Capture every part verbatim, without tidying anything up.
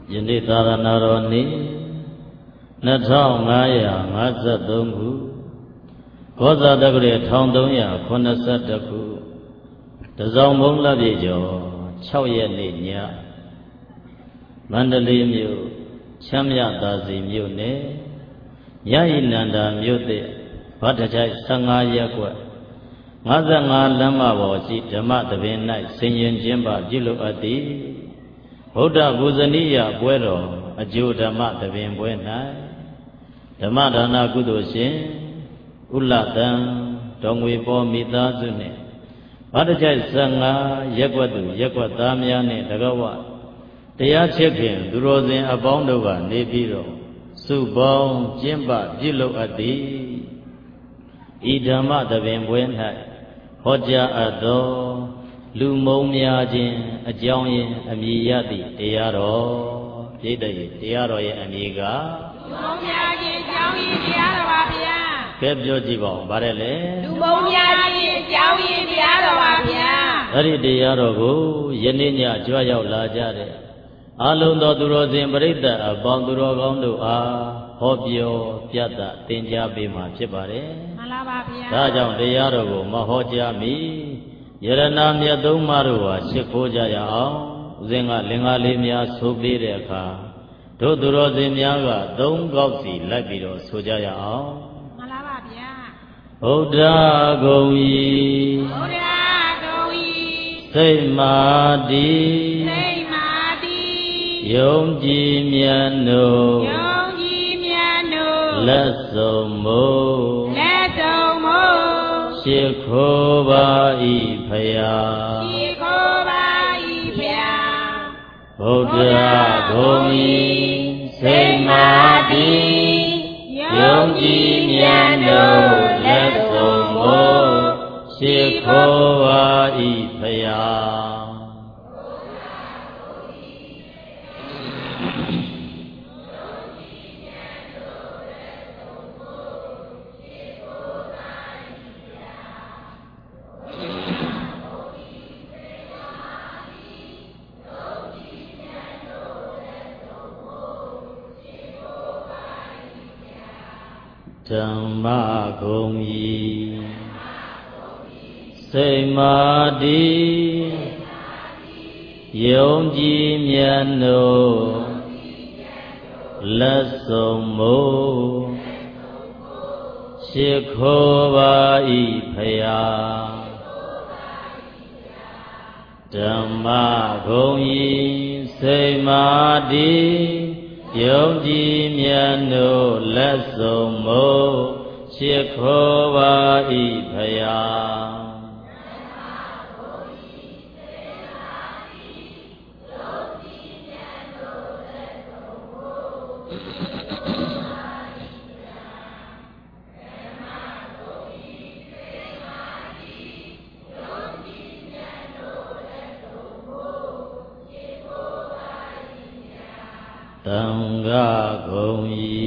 ယနေ့သာသနာတော်နေ့နှစ်ထောင်ငါးရာငါးဆယ်သုံးခုကောဇာတက္ကရာတစ်ထောင်သုံးရာခုနှစ်ဆယ်တစ်ခုတစောင်းဘုံလက်ပြည့်ကျော်၆ရက်နေ့ညမန္တလေးမြို့ချမ်းမြသာစီမြို့နယ်မြယိနန္ဒာမြို့သစ်ဗတ္တချိုက်၁၅ရပ်ကွက်၅၅လမ်းမပေါ်ရှိဓမ္မသဘင်၌ဆင်ញင်ခြင်းပါပြုလုပ်အပ်သည်ဗုဒ္ဓဂုဇနိယပွဲတော်အကျိုးဓမ္မသဘင်ပွဲ၌ဓမ္မဒါနကုသိုလ်ရှင်ဥလတံတော်ငွေပေါ်မိသားစုနှင့်ဗတ္တချိုက်၁၅ရပ်ကွက်သူရပ်ကွက်သားများနှင့်တကဝတရားချစ်ခင်သူတော်စင်အပေါင်းတို့ကနေပြီးတော့စုပေါင်းကျင့်ပပြုလုပ်အပ်သည်ဤဓမ္မသဘင်ပွဲ၌ဟောကြားအပ်သောလူမုံများခြင်းအကြောင်းရင်းအမည်ရသည့်တရားတော်ပြည့်တဲ့တရားတော်ရဲ့အမည်ကလူမုံများခြင်းအကြောင်းရင်းတရားတော်ပါဗျာကဲပြောကြည့်ပါဦးဗါတယ်လေလူမုံများခြင်းအကြောင်းရင်းတရားတော်ပါဗျာအဲ့ဒီတရားတော်ကိုယနေ့ညကြွရောက်လာကြတဲ့အလုံးသောသူတော်စင်ပရိသတ်အပေါင်းသူတော်ကောင်းတို့အားဟောပြောပြသသင်ကြားပေးမှာဖြစ်ပါတယ်မှန်လားပါဗျာဒါကြောင့်တရားတော်ကိုမဟောကြားမီယရဏမြတ်သုံးပါးတို့ဟာရှ िख ိုးကြရအောင်ဦးဇင်းကလင်္ကာလေးများဆိုပေးတဲ့အခါတို့သူတော်စင်များကသုံးကောက်စီလိုက်ပြီးတော့ဆိုကြရအောင်မှန်လားပါဗျာဗုဒ္ဓဂုံဤဗုဒ္ဓဂုံဤစိတ်မာတိစိတ်မာတိယုံကြည်မြတ်တို့ယုံကြည်မြတ်တို့လက်စုံမို့လက်စုံမို့ရှ िख ိုးပါဤဖယားရှ िख ိုးပါဤဖယားဗုဒ္ဓဂုံဤစိတ်မာတိယုံကြည်မြတ်တို့လက်စုံမို့ရှ िख ိုးပါဤဖယားဓမ္မဂုံဤစိတ်မာတိယုံကြည်မြတ်တို့လက်စုံမို့ရှ िख ိုးပါဤဖယားဓမ္မဂုံဤစိတ်မာတိယုံကြည်မြတ်တို့လက်စုံမို့ရှ िख ိုးပါဤဖယားသံဃာဂုံဤ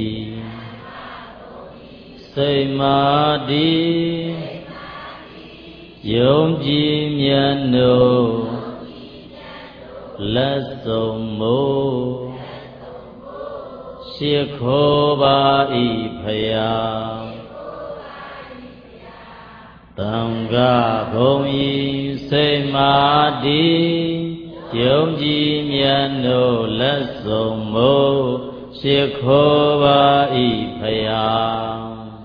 စိတ်မာတိယုံကြည်မြတ်တို့လက်စုံမို့ရှ िख ိုးပါဤဖယားသံဃာဂုံဤစိတ်မာတိယုံကြည်မြတ်တို့လက်စုံမို့ရှ िख ိုးပါဤဖယား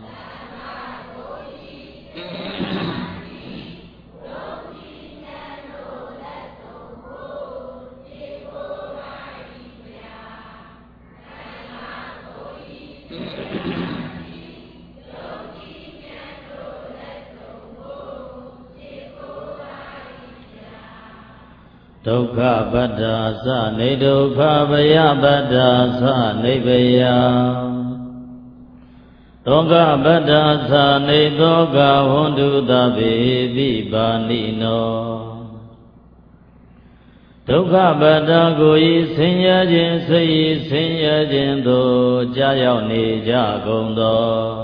ဒုက္ခပတ္တာသနေဒုက္ခဗယပတ္တာသနေဗယသောကပတ္တာသနေသောကဝန္တုတပေပိပါဏိနောဒုက္ခပတ္တာကိုဤဆင်းရဲခြင်းစိတ်ဤဆင်းရဲခြင်းသို့ကြာရောက်နေကြကုန်သော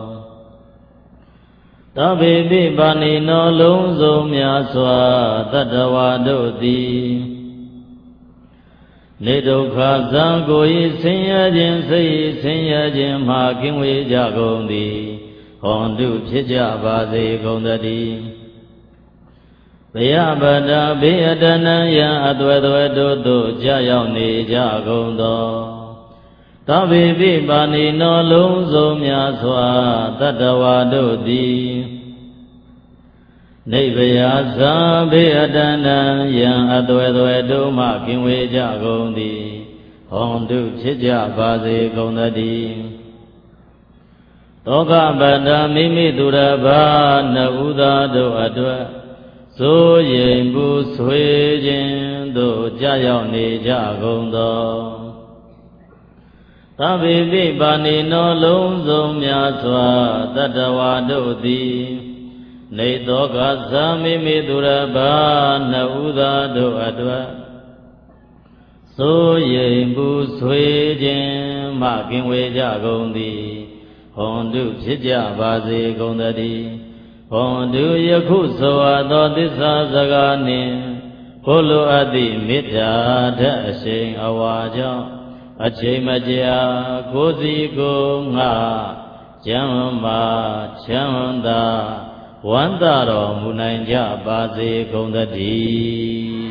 သဗ္ဗေပိပါဏိနောလုံးစုံများစွာတတ္တဝါတို့သည်နေဒုက္ခဇံကိုဤဆင်းရဲခြင်းစိတ်ဆင်းရဲခြင်းမှကင်းဝေးကြကုန်သည်ဟောတုဖြစ်ကြပါစေကုန်သတည်းဘယဗဒဘေအတနံယံအသွဲသွဲတို့သို့ကြာရောက်နေကြကုန်သောသဗ္ဗေပိပါဏိနောလုံးစုံများစွာတတ္တဝါတို့သည်နိဗ္ဗယာသံဘေအတနံယံအသွဲသွဲတို့မှကင်းဝေးကြကုန်သည်ဟောတုဖြစ်ကြပါစေကုန်သတည်းသောကပတ္တမိမိသူရဘာနဥသာတို့အတွက်စိုးရိမ်ပူဆွေးခြင်းသို့ကြာရောက်နေကြကုန်သောသဗ္ဗေပိပါဏိနောလုံးစုံများစွာတတ္တဝါတို့သည်နေသောကသမိမိသူရဘာနဥသာတို့အတွက်စိုးရိမ်ပူဆွေးခြင်းမှကင်းဝေးကြကုန်သည်ဟွန်တုဖြစ်ကြပါစေကုန်သတည်းဟွန်တုယခုဆိုအပ်သောသစ္စာစကားနှင့်ဘုလိုအပ်သည့်မေတ္တာဓာတ်အရှိန်အဝါကြောင့်အချိန်မကြာကိုယ်စီကိုယ်ငါကျမ်းမာချမ်းသာဝန္တာတော်မူနိုင်ကြပါစေကုန်သတည်း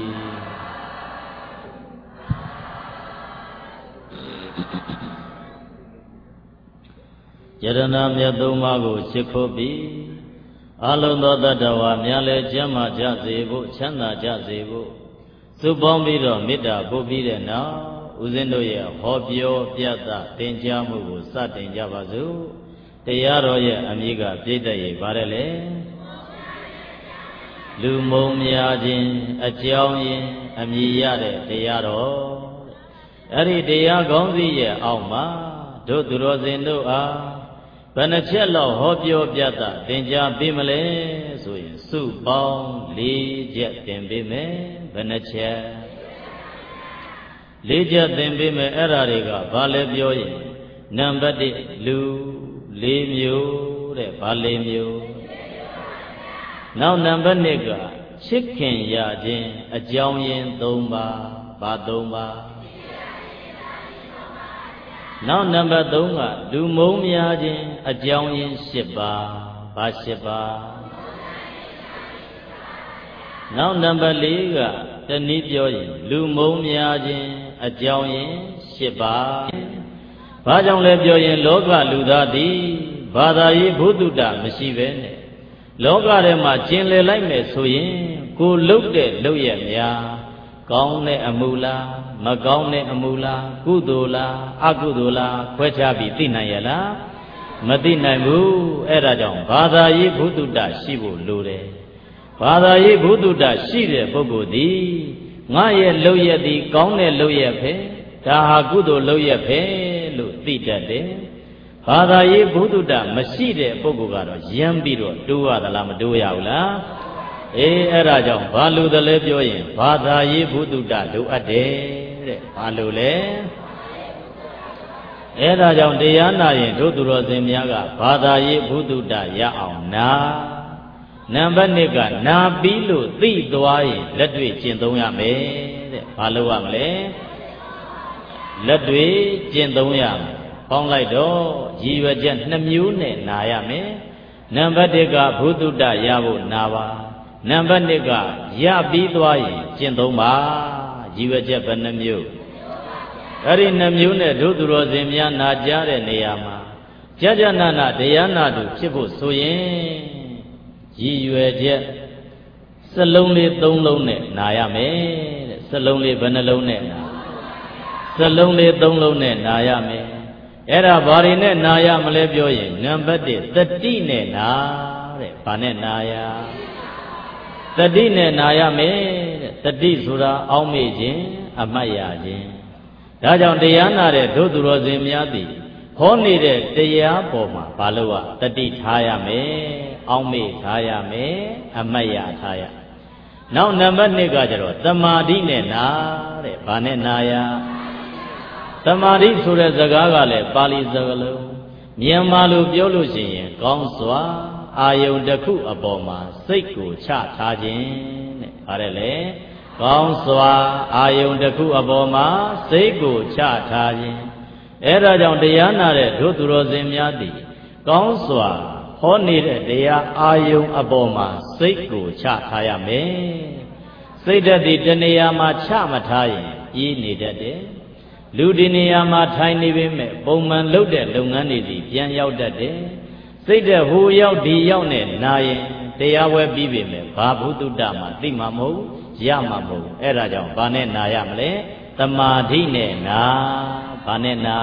ယရဏမြတ်သုံးပါးကိုရှိခိုးပြီးအလုံးသောတတ္တဝါများလည်းကျမ်းမာကြစေဖို့ချမ်းသာကြစေဖို့စုပေါင်းပြီးတော့မေတ္တာပို့ပြီးတဲ့နောက်ဦးဇင်းတို့ရဲ့ဟောပြောပြသသင်ကြားမှုကိုစတင်ကြပါစို့တရားတော်ရဲ့အမည်ကပြည့်တဲ့ရေပါတယ်လေလူမုံများခြင်းအကြောင်းရင်းအမည်ရတဲ့တရားတော်အဲ့ဒီတရားကောင်းစီရဲ့အောက်မှာတို့သူတော်စင်တို့အားဘယ်နှချက်လောက်ဟောပြောပြသသင်ကြားပေးမလဲဆိုရင်စုပေါင်း၄ချက်သင်ပေးမယ်ဘယ်နှချက်၄ချက်သင်ပေးမယ်အဲ့ဓာတွေကဘာလဲပြောရင်နံပါတ်၁လူ၄မျိုးတဲ့ဘာ၄မျိုးနောက်နံပါတ်၂ကချစ်ခင်ရခြင်းအကြောင်းရင်း၃ပါးဘာ၃ပါးနောက်နံပါတ်၃ကလူမုံများခြင်းအကြောင်းရင်း၈ပါးဘာ၈ပါးနောက်နံပါတ်၄ကတနည်းပြောရင်လူမုံများခြင်းအကြောင်းရင်း၈ပါးဘာကြောင့်လဲပြောရင်လောကလူသားသည်ဘာသာရေးဘုဒ္ဓတမရှိပဲနဲ့လောကထဲမှာကျင်လည်လိုက်မယ်ဆိုရင်ကိုလှုပ်တဲ့လှုပ်ရများကောင်းတဲ့အမူလားမကောင်းတဲ့အမူလားကုသိုလ်လားအကုသိုလ်လားခွဲခြားပြီးသိနိုင်ရလားမသိနိုင်ဘူးအဲ့ဒါကြောင့်ဘာသာရေးဘုဒ္ဓတရှိဖို့လိုတယ်ဘာသာရေးဘုဒ္ဓတရှိတဲ့ပုဂ္ဂိုလ်သည်ငါရဲ့လှုပ်ရသည်ကောင်းတဲ့လှုပ်ရပဲဒါဟာကုသိုလ်လှုပ်ရပဲလို့သိတတ်တယ်ဘာသာရေးဘုဒ္ဓတမရှိတဲ့ပုဂ္ဂိုလ်ကတော့ယမ်းပြီးတော့တိုးရသလားမတိုးရဘူးလားအေးအဲ့ဒါကြောင့်ဘာလို့တလဲပြောရင်ဘာသာရေးဘုဒ္ဓတလိုအပ်တယ်တဲ့ဘာလို့လဲအဲ့ဒါကြောင့်တရားနာရင်တို့သူတော်စင်များကဘာသာရေးဘုဒ္ဓတရအောင်နာနံပါတ်၂ကနာပြီးလို့သိသွားရင်လက်တွေ့ကျင့်သုံးရမယ်တဲ့ဘာလို့ရမလဲလက်တွေ့ကျင့်သုံးရမယ်ပေါင်းလိုက်တော့ရည်ရွယ်ချက်နှစ်မျိုးနဲ့နာရမယ်နံပါတ်၁ကဘုဒ္ဓတရဖို့နာပါနံပါတ်၂ကရပြီးသွားရင်ကျင့်သုံးပါရည်ရွယ်ချက်ဘယ်နှမျိုးအဲ့ဒီနှမျိုးနဲ့တို့သူတော်စင်များနာကြားတဲ့နေရာမှာကြာကြာနာနာတရားနာသူဖြစ်ဖို့ဆိုရင်ရည်ရွယ်ချက်စလုံးလေး၃လုံးနဲ့နာရမယ်တဲ့စလုံးလေးဘယ်နှလုံးနဲ့နာစလုံးလေး၃လုံးနဲ့နာရမယ်အဲ့ဒါဘာတွေနဲ့နာရမလဲပြောရင်နံပါတ်၁တတိနဲ့နာတဲ့ဘာနဲ့နာရတတိနဲ့နာရမယ်တဲ့တတိဆိုတာအောက်မေ့ခြင်းအမှတ်ရခြင်းဒါကြောင့်တရားနာတဲ့ဒုသူတော်စင်များသည်ဟောနေတဲ့တရားပေါ်မှာဘာလို့อ่ะတတိထားရမယ်အောက်မေ့ထားရမယ်အမှတ်ရထားရနောက်နံပါတ်၂ကကျတော့သမာဓိနဲ့နာတဲ့ဘာနဲ့နာရသမာဓိဆိုတဲ့စကားကလည်းပါဠိစကားလုံးမြန်မာလိုပြောလို့ရှိရင်ကောင်းစွာအာယုန်တစ်ခုအပေါ်မှာစိတ်ကိုချထားခြင်းတဲ့။ဟာတယ်လေကောင်းစွာအာယုန်တစ်ခုအပေါ်မှာစိတ်ကိုချထားခြင်းအဲဒါကြောင့်တရားနာတဲ့တို့သူတော်စင်များသည်ကောင်းစွာဟောနေတဲ့တရားအာယုန်အပေါ်မှာစိတ်ကိုချထားရမယ်စိတ်ဓာတ်ဒီတဏှာမှာချမထားရင်ပြေးနေတတ်တယ်လူဒီနေရာမှာထိုင်နေပေမဲ့ပုံမှန်လုပ်တဲ့လုပ်ငန်းတွေစီပြန်ရောက်တတ်တယ်စိတ်ဓာတ်ဟိုရောက်ဒီရောက်နဲ့နာရင်တရားဝဲပြီးပြီမဲ့ဘာဘုဒ္ဓတမှာသိမှာမဟုတ်ရမှာမဟုတ်အဲ့ဒါကြောင့်ဘာနဲ့နာရမလဲတမာဓိနဲ့နာဘာနဲ့နာ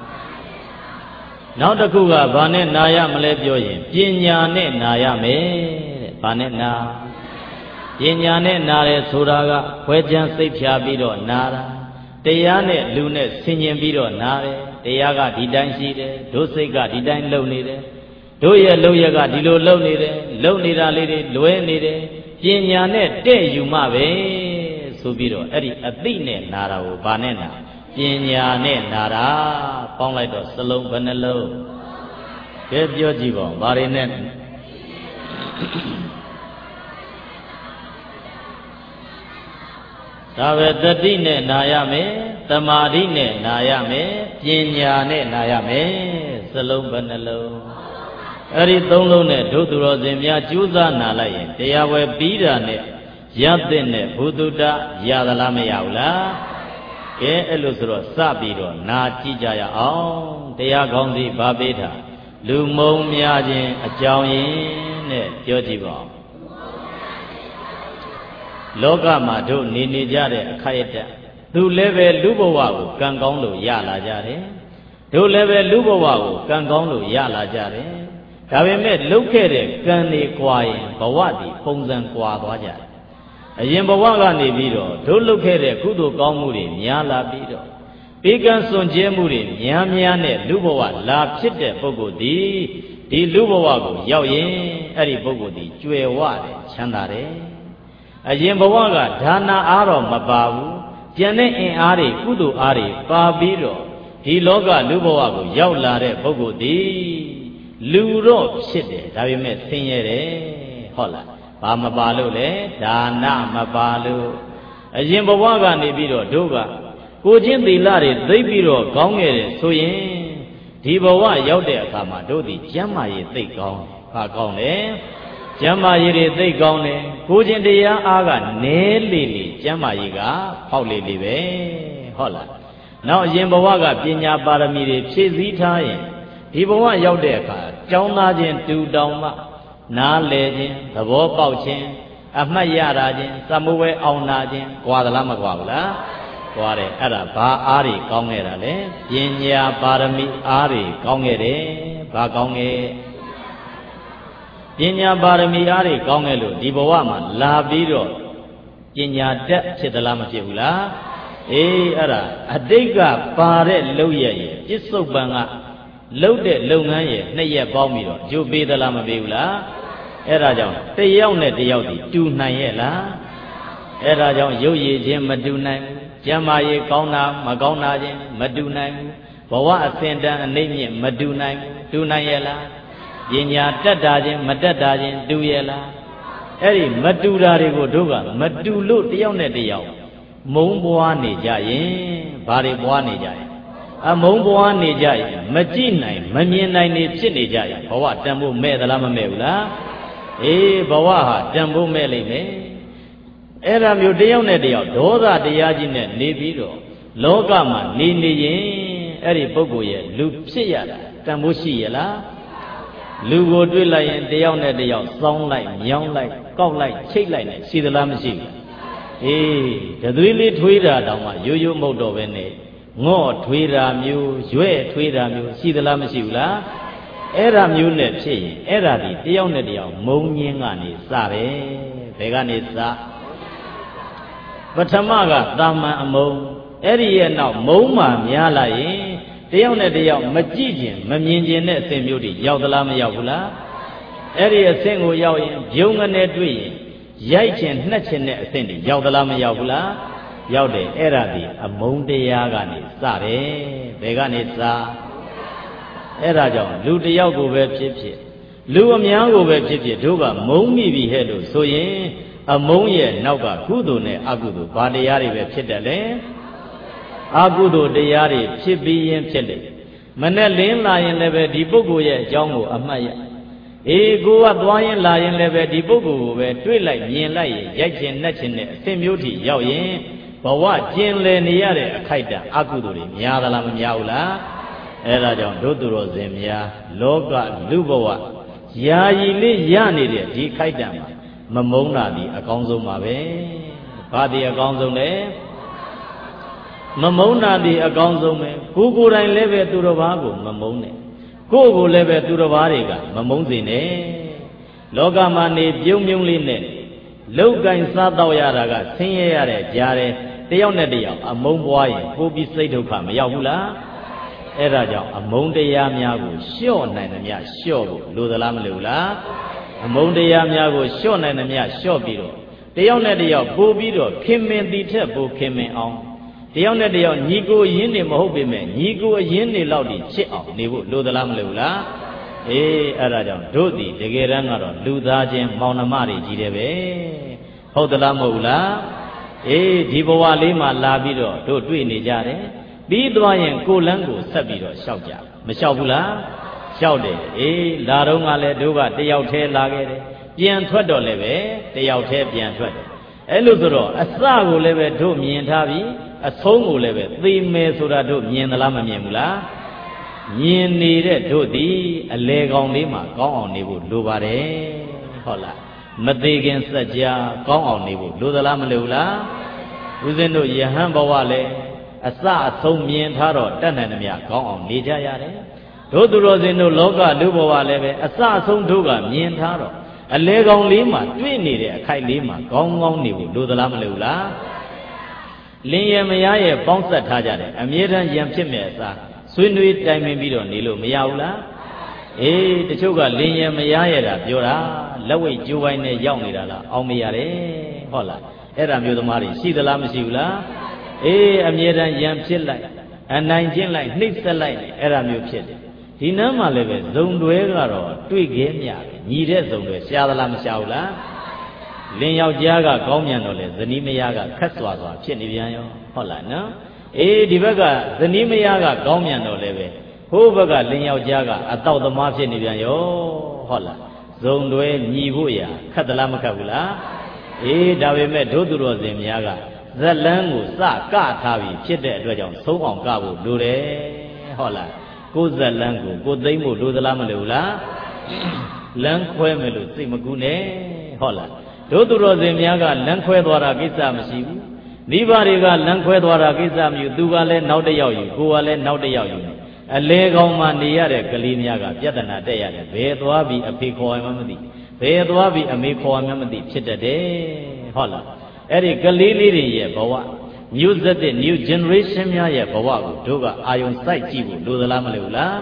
နောက်တစ်ခုကဘာနဲ့နာရမလဲပြောရင်ပညာနဲ့နာရမယ်တဲ့ဘာနဲ့နာပညာနဲ့နာတယ်ဆိုတာကခွဲခြမ်းစိတ်ဖြာပြီးတော့နာတာတရားနဲ့လူနဲ့ဆင်ញင်ပြီးတော့နာတယ်တရားကဒီတိုင်းရှိတယ်ဒုစိတ်ကဒီတိုင်းလုံနေတယ်တို့ရဲ့လုံရကဒီလိုလုံနေတယ်လုံနေတာလေးတွေလွဲနေတယ်ပညာနဲ့တဲ့ယူမှပဲဆိုပြီးတော့အဲ့ဒီအသိနဲ့နာတာကိုဘာနဲ့နာပညာနဲ့နာတာပေါင်းလိုက်တော့စလုံးဘယ်နှလုံးကဲပြောကြည့်ပါဦးဘာတွေနဲ့ဒါပဲတတိနဲ့နာရမယ်တမာဓိနဲ့နာရမယ်ပညာနဲ့နာရမယ်စလုံးဘယ်နှလုံးအဲ့ဒီသုံးလုံးနဲ့ဒုသူတော်စင်များကြိုးစားနာလိုက်ရင်တရားဝဲပြီးတာနဲ့ရတဲ့နဲ့ဘုဒ္ဓတရသလားမရဘူးလားကဲအဲ့လိုဆိုတော့စပြီးတော့နာကြည့်ကြရအောင်တရားကောင်းစီဘာပေးတာလူမုံများခြင်းအကြောင်းရင်းနဲ့ပြောကြည့်ပါဦးလောကမှာတို့နေနေကြတဲ့အခိုက်အတန့်သူလည်းပဲလူဘဝကိုကံကောင်းလို့ရလာကြတယ်တို့လည်းပဲလူဘဝကိုကံကောင်းလို့ရလာကြတယ်ဒါပေမဲ့လှုပ်ခဲ့တဲ့ကံတွေကွာရင်ဘဝတည်ပုံစံကွာသွားကြတယ်အရင်ဘဝကနေပြီးတော့တို့လှုပ်ခဲ့တဲ့ကုသိုလ်ကောင်းမှုတွေများလာပြီးတော့ပေကံစွန့်ကြဲမှုတွေများများနဲ့လူဘဝလာဖြစ်တဲ့ပုဂ္ဂိုလ်ဒီဒီလူဘဝကိုရောက်ရင်အဲ့ဒီပုဂ္ဂိုလ်ဒီကျွယ်ဝတယ်ချမ်းသာတယ်အရင်ဘဝကဒါနာအားတော့မပါဘူးကျန်တဲ့အင်အားတွေကုသိုလ်အားတွေပါပြီးတော့ဒီလောကလူဘဝကိုရောက်လာတဲ့ပုဂ္ဂိုလ်ဒီလူတော့ဖြစ်တယ်ဒါပေမဲ့ဆင်းရဲတယ်ဟုတ်လားဘာမပါလို့လဲဒါနမပါလို့အရင်ဘဝကနေပြီးတော့တို့ကကိုချင်းသီလတွေသိပြီးတော့ကောင်းခဲ့တယ်ဆိုရင်ဒီဘဝရောက်တဲ့အခါမှာတို့ဒီကျမ်းမာရေးသိကောင်းဘာကောင်းလဲကျမ်းမာရေးတွေသိကောင်းတယ်ကိုချင်းတရားအားကနဲလေလေကျမ်းမာရေးကဖောက်လေလေပဲဟုတ်လားနောက်အရင်ဘဝကပညာပါရမီတွေဖြည့်ဆည်းထားရင်ဒီဘဝရောက်တဲ့အခါကျောင်းသားချင်းတူတောင်မှနားလေခြင်းသဘောပေါက်ခြင်းအမှတ်ရတာချင်းသမှုဝဲအောင်နာခြင်းကြွာသလားမကြွာဘူးလားကြွာတယ်အဲ့ဒါဘာအားတွေကောင်းခဲ့တာလဲပညာပါရမီအားတွေကောင်းခဲ့တယ်ဘာကောင်းခဲ့ပညာပါရမီအားတွေကောင်းခဲ့လို့ဒီဘဝမှာလာပြီးတော့ပညာတတ်ဖြစ်သလားမဖြစ်ဘူးလားအေးအဲ့ဒါအတိတ်ကပါတဲ့လောက်ရရဲ့ပြစ္ဆုတ်ပံကလှုပ်တဲ့လုပ်ငန်းရဲ့နှစ်ရက်ပေါင်းပြီးတော့ကျိုးပေးသလားမပေးဘူးလားအဲ့ဒါကြောင့်တယောက်နဲ့တယောက်ဒီတူနိုင်ရဲ့လားအဲ့ဒါကြောင့်ရုပ်ရည်ချင်းမတူနိုင်ဘူးကျမ်းမာရေးကောင်းတာမကောင်းတာချင်းမတူနိုင်ဘူးဘဝအစဉ်တန်းအနှိမ့်မြင့်မတူနိုင်ဘူးတူနိုင်ရဲ့လားပညာတက်တာချင်းမတက်တာချင်းတူရဲ့လားအဲ့ဒီမတူတာတွေကိုတို့ကမတူလို့တယောက်နဲ့တယောက်မုံပွားနေကြရင်ဘာတွေပွားနေကြရင်အမုံပွားနေကြရင်မကြည့်နိုင်မမြင်နိုင်နေဖြစ်နေကြရင်ဘဝတန်ဖို့မဲ့သလားမမဲ့ဘူးလားအေးဘဝဟာတန်ဖို့မဲ့လိမ့်မယ်အဲ့ဒါမျိုးတယောက်နဲ့တယောက်ဒေါသတရားကြီးနဲ့နေပြီးတော့လောကမှာနေနေရင်အဲ့ဒီပုဂ္ဂိုလ်ရဲ့လူဖြစ်ရတာတန်ဖို့ရှိရလားလူကိုတွေ့လိုက်ရင်တယောက်နဲ့တယောက်စောင်းလိုက်မြောင်းလိုက်ကောက်လိုက်ချိတ်လိုက်နဲ့ရှိသလားမရှိဘူးအေးတသွေးလေးထွေးတာတောင်မှရိုးရိုးမဟုတ်တော့ပဲနဲ့ငေါ့ထွေးတာမျိုးရွဲ့ထွေးတာမျိုးရှိသလားမရှိဘူးလားအဲ့ဒါမျိုးနဲ့ဖြစ်ရင်အဲ့ဒါဒီတယောက်နဲ့တယောက်မုံညင်းကနေစတယ်ဘယ်ကနေစပထမကတာမန်အမုံအဲ့ဒီရဲ့နောက်မုံမှများလာရင်တယောက်နဲ့တယောက်မကြည့်ခြင်းမမြင်ခြင်းတဲ့အဆင့်မျိုးတွေရောက်သလားမရောက်ဘူးလားအဲ့ဒီအဆင့်ကိုရောက်ရင်ဂျုံငနဲ့တွေ့ရင်ရိုက်ခြင်းနှက်ခြင်းတဲ့အဆင့်တွေရောက်သလားမရောက်ဘူးလားရောက်တယ်အဲ့ဒါဒီအမုန်းတရားကနေစတယ်ဘယ်ကနေစအဲ့ဒါကြောင့်လူတယောက်ကိုပဲဖြစ်ဖြစ်လူအများကိုပဲဖြစ်ဖြစ်တို့ကမုန်းမိပြီဟဲ့လို့ဆိုရင်အမုန်းရဲ့နောက်ကကုသိုလ်နဲ့အကုသိုလ်ဘာတရားတွေပဲဖြစ်တယ်လေအကုသိုလ်တရားတွေဖြစ်ပြီးရင်ဖြစ်လေမနဲ့လင်းလာရင်လည်းပဲဒီပုဂ္ဂိုလ်ရဲ့အကြောင်းကိုအမှတ်ရအေးကိုကသွားရင်လာရင်လည်းပဲဒီပုဂ္ဂိုလ်ကိုပဲတွေ့လိုက်မြင်လိုက်ရင်ရိုက်ချင်နှက်ချင်တဲ့အဆင့်မျိုးထိရောက်ရင်ဘဝကျင်လည်နေရတဲ့အခိုက်အတန့်အကုသိုလ်တွေများသလားမများဘူးလားအဲ့ဒါကြောင့်တို့သူတော်စင်များလောကလူဘဝယာယီလေးရနေတဲ့ဒီခိုက်တံမှာမမုန်းတာဒီအကောင်းဆုံးပါပဲဘာဒီအကောင်းဆုံးလဲမမုန်းတာဒီအကောင်းဆုံးပဲကိုကိုယ်တိုင်လည်းပဲသူတော်ဘာကိုမမုန်းနဲ့ကိုယ်ကိုလည်းပဲသူတော်ဘာတွေကမမုန်းစေနဲ့လောကမှာနေပြုံးပြုံးလေးနဲ့လောက်ကင်စားတော့ရတာကဆင်းရဲရတဲ့ကြားတယ်တယောက်နဲ့တယောက်အမုန်းပွားရင်ကိုပြီးစိတ်ဒုက္ခမရောက်ဘူးလားအဲ့ဒါကြောင့်အမုန်းတရားများကိုလျှော့နိုင်သမျှလျှော့ဖို့လိုသလားမလိုဘူးလားအမုန်းတရားများကိုလျှော့နိုင်သမျှလျှော့ပြီးတော့တယောက်နဲ့တယောက်ပို့ပြီးတော့ခင်မင်တီထက်ပို့ခင်မင်အောင်တယောက်နဲ့တယောက်ညီကိုအရင်းနေမဟုတ်ပေမဲ့ညီကိုအရင်းနေလောက်ဒီချစ်အောင်နေဖို့လိုသလားမလိုဘူးလားအေးအဲ့ဒါကြောင့်တို့ဒီတကယ်တမ်းကတော့လူသားချင်းမောင်နှမတွေကြီးတယ်ပဲဟုတ်သလားမဟုတ်လားအေးဒီဘဝလေးမှာလာပြီးတော့တို့တွေ့နေကြတယ်ပြီးသွားရင်ကိုလန်းကိုဆက်ပြီးတော့ရှောက်ကြမရှောက်ဘူးလားရှောက်တယ်အေးလာတော့ကလည်းတို့ကတယောက်တည်းလာခဲ့တယ်ပြန်ထွက်တော့လည်းပဲတယောက်တည်းပြန်ထွက်တယ်အဲ့လိုဆိုတော့အစကိုလည်းပဲတို့မြင်ထားပြီးအဆုံးကိုလည်းပဲသေမယ်ဆိုတာတို့မြင်သလားမမြင်ဘူးလားမြင်နေတဲ့တို့သည်အလေကောင်လေးမှာကောင်းအောင်နေဖို့လိုပါတယ်ဟုတ်လားမသေးခင်စัจ जा ကောင်းအောင်နေဖို့လိုသလားမလိုဘူးလားဦးဇင်းတို့ယဟန်ဘဝလည်းအစအဆုံးမြင်ထားတော့တတ်နိုင်သမျှကောင်းအောင်နေကြရတယ်တို့သူတော်စင်တို့လောကလူဘဝလည်းပဲအစအဆုံးတို့ကမြင်ထားတော့အလေကောင်လေးမှာတွေ့နေတဲ့အခိုက်လေးမှာကောင်းကောင်းနေဖို့လိုသလားမလိုဘူးလားလင်းရမရရဲ့ပေါင်းဆက်ထားကြတယ်အမြဲတမ်းရံဖြစ်မဲ့အစားဆွေးနွေးတိုင်ပင်ပြီးတော့နေလို့မရဘူးလားအေးတချို့ကလင်းရမရရဲ့တာပြောတာလက်ဝိတ်ကျိုးပိုင်းနဲ့ရောက်နေတာလားအောင်မရတယ်ဟုတ်လားအဲ့ဒါမျိုးသမားတွေရှိသလားမရှိဘူးလားအေးအမြဲတမ်းရံဖြစ်လိုက်အနိုင်ကျင့်လိုက်နှိပ်စက်လိုက်အဲ့ဒါမျိုးဖြစ်တယ်ဒီနမ်းမှာလည်းပဲဇုံတွဲကတော့တွေ့ခဲ့မြတယ်ညီတဲ့ဇုံတွဲရှားသလားမရှားဘူးလားလင်းယောက်ျားကကောင်းမြန်တော့လေဇနီးမယားကခက်စွာစွာဖြစ်နေပြန်ရောဟုတ်လားနော်အေးဒီဘက်ကဇနီးမယားကကောင်းမြန်တော့လေပဲဟိုးဘက်ကလင်းယောက်ျားကအတောက်သမားဖြစ်နေပြန်ရောဟုတ်လားဇုံတွဲညီဖို့ရခက်သလားမခက်ဘူးလားအေးဒါပေမဲ့ဒုသူတော်စင်များကဇက်လန်းကိုစကထားပြီးဖြစ်တဲ့အတွက်ကြောင့်သုံးအောင်ကဖို့လိုတယ်ဟုတ်လားကိုယ်ဇက်လန်းကိုကိုသိမ့်ဖို့လိုသလားမလိုဘူးလားလန်းခွဲမယ်လို့စိတ်မကူးနဲ့ဟုတ်လားတို့သူတော်စင်များကလန်းခွဲသွားတာကိစ္စမရှိဘူးမိဘတွေကလန်းခွဲသွားတာကိစ္စမရှိဘူးသူကလည်းနောက်တစ်ယောက်ယူကိုကလည်းနောက်တစ်ယောက်ယူအလေကောင်မှနေရတဲ့ကလေးများကပြဿနာတက်ရတယ်ဘယ်သွားပြီးအဖေခေါ်မှမသိဘယ်သွားပြီးအမေခေါ်မှမသိဖြစ်တတ်တယ်ဟုတ်လားအဲ့ဒီကလေးလေးတွေရဲ့ဘဝ new set new generation များရဲ့ဘဝကိုတို့ကအာယုံစိုက်ကြည့်ဖို့လိုသလားမလိုဘူးလား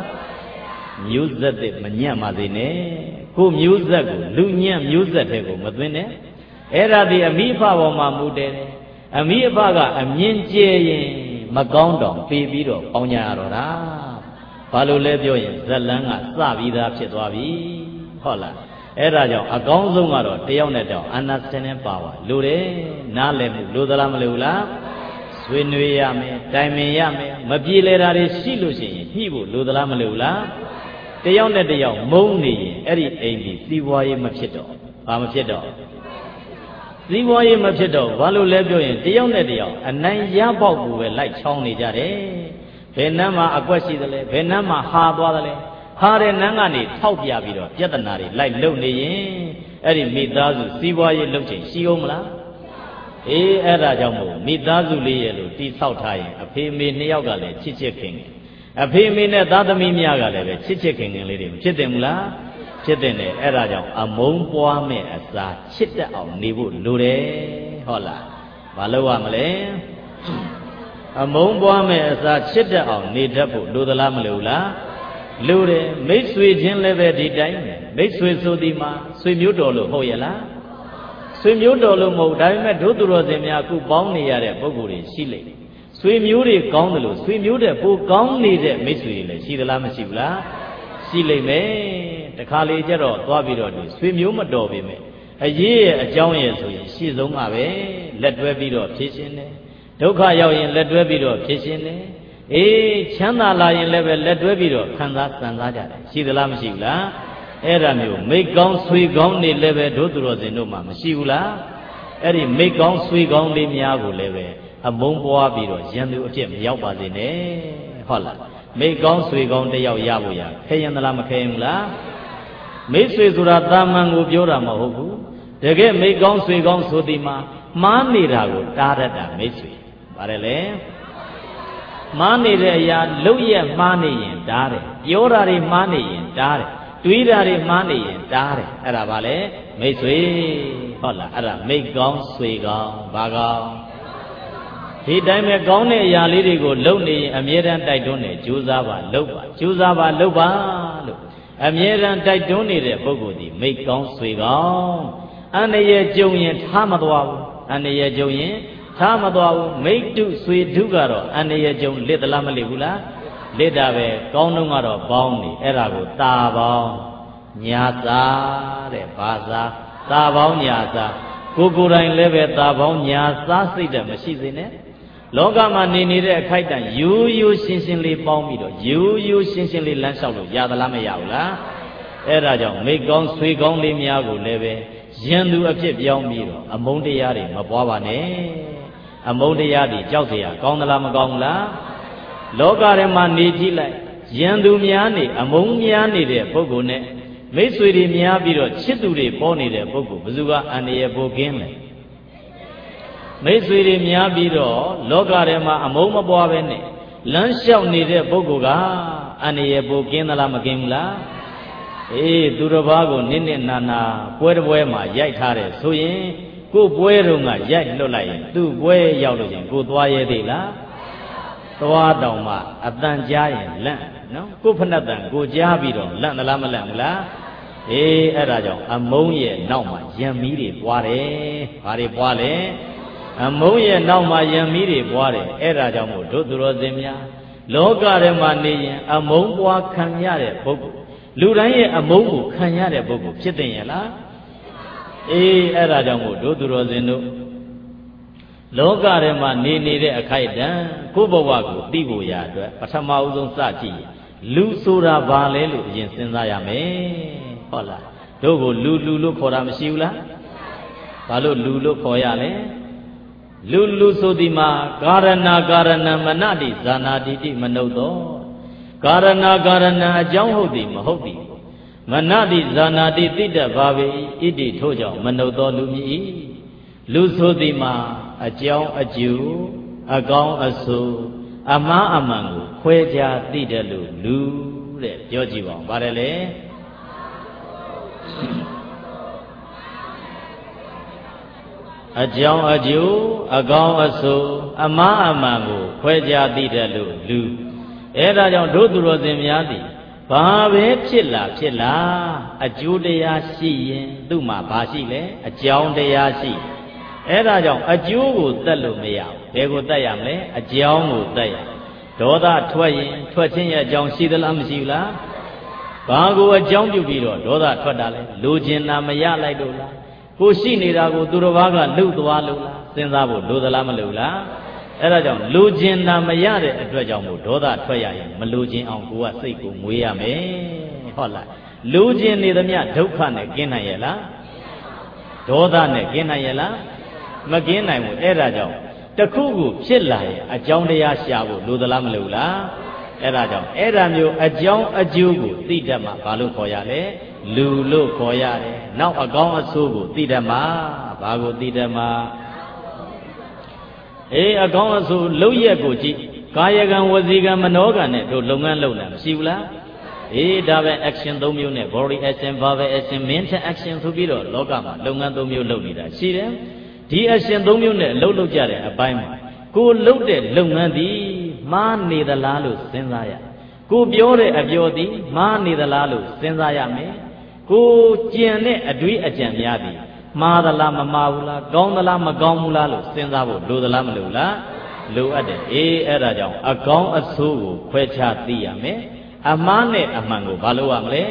new set မညံ့ပါသေးနဲ့ကို new set ကိုလူညံ့ new set တဲ့ကိုမသွင်းနဲ့အဲ့ဒါဒီအမိအဖပေါ်မှာမူတယ်အမိအဖကအမြင်ကျဲရင်မကောင်းတော့ပေးပြီးတော့ပေါင်းကြရတော့တာဘာလို့လဲပြောရင်ဇက်လန်းကစပြီးသားဖြစ်သွားပြီဟုတ်လားအဲ့ဒါကြောင့်အကောင်းဆုံးကတော့တယောက်နဲ့တယောက် understanding power လိုတယ်နားလည်မှုလိုသလားမလိုဘူးလားဆွေးနွေးရမယ်တိုင်ပင်ရမယ်မပြေလည်တာတွေရှိလို့ရှိရင်ညှိဖို့လိုသလားမလိုဘူးလားတယောက်နဲ့တယောက်မုန်းနေရင်အဲ့ဒီအိမ်ကြီးစီးပွားရေးမဖြစ်တော့ဘာမဖြစ်တော့စီးပွားရေးမဖြစ်တော့ဘာလို့လဲပြောရင်တယောက်နဲ့တယောက်အနိုင်ရပေါက်ကိုပဲလိုက်ချောင်းနေကြတယ်ဘယ်နှမ်းမှာအကွက်ရှိသလဲဘယ်နှမ်းမှာဟာသွားသလဲဟာတဲ့နန်းကနေထောက်ပြပြီးတော့ပြဿနာတွေလိုက်လုံနေရင်အဲ့ဒီမိသားစုစီးပွားရေးလုပ်ချိန်ရှိအောင်မလားအေးအဲ့ဒါကြောင့်မို့မိသားစုလေးရဲ့လို့တိဆောက်ထားရင်အဖေမေနှစ်ယောက်ကလည်းချစ်ချစ်ခင်ခင်အဖေမေနဲ့သားသမီးများကလည်းပဲချစ်ချစ်ခင်ခင်လေးတွေဖြစ်တယ်မလားဖြစ်တယ်နဲ့အဲ့ဒါကြောင့်အမုန်းပွားမဲ့အစားချစ်တတ်အောင်နေဖို့လိုတယ်ဟုတ်လားမလုပ်ရမလဲအမုန်းပွားမဲ့အစားချစ်တတ်အောင်နေတတ်ဖို့လိုသလားမလိုဘူးလားလိုတယ်မိတ်ဆွေချင်းလည်းပဲဒီတိုင်းပဲမိတ်ဆွေဆိုဒီမှာဆွေမျိုးတော်လို့ဟုတ်ရဲ့လားဆွေမျိုးတော်လို့မဟုတ်ဒါပေမဲ့ဒုသူတော်စင်များအခုပေါင်းနေရတဲ့ပုဂ္ဂိုလ်တွေရှိလိမ့်မယ်ဆွေမျိုးတွေကောင်းတယ်လို့ဆွေမျိုးတဲ့ပိုကောင်းနေတဲ့မိတ်ဆွေတွေလည်းရှိသလားမရှိဘူးလားရှိလိမ့်မယ်တခါလေကျတော့သွားပြီးတော့ဒီဆွေမျိုးမတော်ပြီမဲ့အရေးရဲ့အကြောင်းရဲ့ဆိုရင်ရှင်းဆုံးပါပဲလက်တွဲပြီးတော့ဖြည့်ရှင်းတယ်ဒုက္ခရောက်ရင်လက်တွဲပြီးတော့ဖြည့်ရှင်းတယ်အေးချမ်းသာလာရင်လည်းပဲလက်တွဲပြီးတော့ခံစားစံစားကြတယ်ရှိသလားမရှိဘူးလားအဲ့ဒါမျိုးမိတ်ကောင်းဆွေကောင်းနေလည်းပဲတို့သူတော်စင်တို့မှမရှိဘူးလားအဲ့ဒီမိတ်ကောင်းဆွေကောင်းလေးများကိုလည်းပဲအမုန်းပွားပြီးတော့ရန်သူအဖြစ်မရောက်ပါစေနဲ့ဟုတ်လားမိတ်ကောင်းဆွေကောင်းတယောက်ရဖို့ရခဲရင်သလားမခဲရင်ဘူးလားမိတ်ဆွေဆိုတာတာမန်ကိုပြောတာမဟုတ်ဘူးတကယ်မိတ်ကောင်းဆွေကောင်းဆိုဒီမှာမှားနေတာကိုတားတတ်တာမိတ်ဆွေပါတယ်လေမှားနေတဲ့အရာလုံရက်မှားနေရင်တားတယ်ပြောတာတွေမှားနေရင်တားတယ်တွေးတာတွေမှားနေရင်တားတယ်အဲ့ဒါပါလေမိတ်ဆွေဟုတ်လားအဲ့ဒါမိတ်ကောင်းဆွေကောင်းဘာကောင်းဒီတိုင်းပဲကောင်းတဲ့အရာလေးတွေကိုလုပ်နေရင်အမြဲတမ်းတိုက်တွန်းနေကြိုးစားပါလုပ်ပါကြိုးစားပါလုပ်ပါလို့အမြဲတမ်းတိုက်တွန်းနေတဲ့ပုဂ္ဂိုလ်ဒီမိတ်ကောင်းဆွေကောင်းအန္တရာယ်ကြုံရင်ထားမသွားဘူးအန္တရာယ်ကြုံရင်ထားမသွားဘူးမိတ်တုဆွေတုကတော့အန္တရာယ်ကြုံလစ်သလားမလစ်ဘူးလားလစ်တာပဲကောင်းတော့ကတော့ပေါင်းနေအဲ့ဒါကိုตาပေါင်းညာစားတဲ့ဘာစားตาပေါင်းညာစားကိုကိုယ်တိုင်လည်းပဲตาပေါင်းညာစားစိတ်တမရှိစေနဲ့လောကမှာနေနေတဲ့အခိုက်အတန့်ရိုးရိုးရှင်းရှင်းလေးပေါင်းပြီးတော့ရိုးရိုးရှင်းရှင်းလေးလမ်းလျှောက်လို့ရသလားမရဘူးလားအဲ့ဒါကြောင့်မိတ်ကောင်းဆွေကောင်းလေးများကိုလည်းပဲရန်သူအဖြစ်ပြောင်းပြီးတော့အမုန်းတရားတွေမပွားပါနဲ့အမုန်းတရားတွေကြောက်เสียကောင်းသလားမကောင်းဘူးလားလောကထဲမှာနေကြည့်လိုက်ရန်သူများနေအမုန်းများနေတဲ့ပုဂ္ဂိုလ်နဲ့မိတ်ဆွေတွေများပြီးတော့ချစ်သူတွေပေါ်နေတဲ့ပုဂ္ဂိုလ်ဘယ်သူကအန္တရာယ်ပိုကင်းလဲမိတ်ဆွေတွေများပြီးတော့လောကထဲမှာအမုန်းမပွားပဲနဲ့လမ်းလျှောက်နေတဲ့ပုဂ္ဂိုလ်ကအန္တရာယ်ပိုကင်းသလားမကင်းဘူးလားအေးသူတစ်ပါးကိုနစ်နစ်နာနာပွဲတစ်ပွဲမှာရိုက်ထားတယ်ဆိုရင်ကိုယ်ပွဲတုန်းကရိုက်လွတ်လိုက်ရင်သူ့ပွဲရောက်လို့ရင်ကိုသွားရဲသေးလားသွားတောင်မှအတန်ကြားရင်လန့်နော်ကိုဖဏတ်တန်ကိုကြားပြီးတော့လန့်သလားမလန့်ဘူးလားအေးအဲ့ဒါကြောင့်အမုန်းရဲ့နောက်မှာယံမီးတွေပွားတယ်ဘာတွေပွားလဲအမုန်းရဲ့နောက်မှာယံမီးတွေပွားတယ်အဲ့ဒါကြောင့်မို့တို့သူတော်စင်များလောကထဲမှာနေရင်အမုန်းပွားခံရတဲ့ပုဂ္ဂိုလ်လူတိုင်းရဲ့အမုန်းကိုခံရတဲ့ပုဂ္ဂိုလ်ဖြစ်တဲ့ရဲ့လားအေးအဲ့ဒါကြောင့်မို့တို့သူတော်စင်တို့လောကထဲမှာနေနေတဲ့အခိုက်အတန့်ကိုယ့်ဘဝကိုသိဖို့ရအတွက်ပထမဦးဆုံးစကြည့်လူဆိုတာဘာလဲလို့အရင်စဉ်းစားရမယ်ဟုတ်လားတို့ကိုလူလူလို့ခေါ်တာမရှိဘူးလားဘာလို့လူလို့ခေါ်ရလဲလူလူဆိုဒီမှာကာရဏကာရဏမနတိဇာနာတိတိမနုဿောကာရဏကာရဏအကြောင်းဟုတ်သည်မဟုတ်သည်မနတိဇာနာတိတိတ္တဘာဝေဣတိထို့ကြောင့်မနုဿောလူမြည်လူဆိုသည်မှာအကြောင်းအကျိုးအကောင်းအဆိုးအမှားအမှန်ကိုခွဲခြားသိတယ်လို့လူတဲ့ပြောကြည့်ပါဦးဗါတယ်လေအကြောင်းအကျိုးအကောင်းအဆိုးအမှားအမှန်ကိုခွဲခြားသိတယ်လို့လူအဲ့ဒါကြောင့်တို့သူတော်စင်များသည်ဘာပဲဖြစ်လာဖြစ်လာအကျိုးတရားရှိရင်သူ့မှာဘာရှိလဲအကြောင်းတရားရှိအဲ့ဒါကြောင့်အကျိုးကိုတတ်လို့မရဘူးဘယ်ကိုတတ်ရမလဲအကြောင်းကိုတတ်ရဒေါသထွက်ရင်ထွက်ခြင်းရဲ့အကြောင်းရှိသလားမရှိဘူးလားဘာကိုအကြောင်းပြုပြီးတော့ဒေါသထွက်တာလဲလိုချင်တာမရလိုက်လို့လားကိုရှိနေတာကိုသူတစ်ပါးကလှုပ်သွားလို့လားစဉ်းစားဖို့လိုသလားမလိုလားအဲ့ဒါကြောင့်လိုချင်တာမရတဲ့အတွက်ကြောင့်မို့ဒေါသထွက်ရရင်မလိုချင်အောင်ကိုကစိတ်ကိုမွေးရမယ်ဟုတ်လားလိုချင်နေသမျှဒုက္ခနဲ့ကင်းနိုင်ရဲ့လားဒေါသနဲ့ကင်းနိုင်ရဲ့လားမကင်းနိုင်ဘူးအဲ့ဒါကြောင့်တခုခုဖြစ်လာရင်အကြောင်းတရားရှာဖို့လိုသလားမလိုလားအဲ့ဒါကြောင့်အဲ့ဒါမျိုးအကြောင်းအကျိုးကိုသိတတ်မှဘာလို့ခေါ်ရလဲလူလို့ခေါ်ရတယ်နောက်အကောင်းအဆိုးကိုသိတတ်မှဘာကိုသိတတ်မှအေးအကောင်းအဆိုးလုံရက်ကိုကြည့်ကာယကံဝစီကံမနောကံနဲ့တို့လုပ်ငန်းလုပ်လာမရှိဘူးလားအေးဒါပဲ action သုံးမျိုးနဲ့ body action verbal action mental action ဆိုပြီးတော့လောကမှာလုပ်ငန်းသုံးမျိုးလုပ်နေတာရှိတယ်ဒီ action သုံးမျိုးနဲ့လှုပ်လှုပ်ကြတဲ့အပိုင်းမှာကိုလှုပ်တဲ့လုပ်ငန်းသည်မှားနေသလားလို့စဉ်းစားရကိုပြောတဲ့အပြောသည်မှားနေသလားလို့စဉ်းစားရမယ်ကိုကြံတဲ့အတွေးအကြံများသည်မှားသလားမမှားဘူးလားကောင်းသလားမကောင်းဘူးလားလို့စဉ်းစားဖို့လိုသလားမလိုလားလိုအပ်တယ်အေးအဲ့ဒါကြောင့်အကောင်းအဆိုးကိုခွဲခြားသိရမယ်အမှားနဲ့အမှန်ကိုဘာလို့ရမလဲ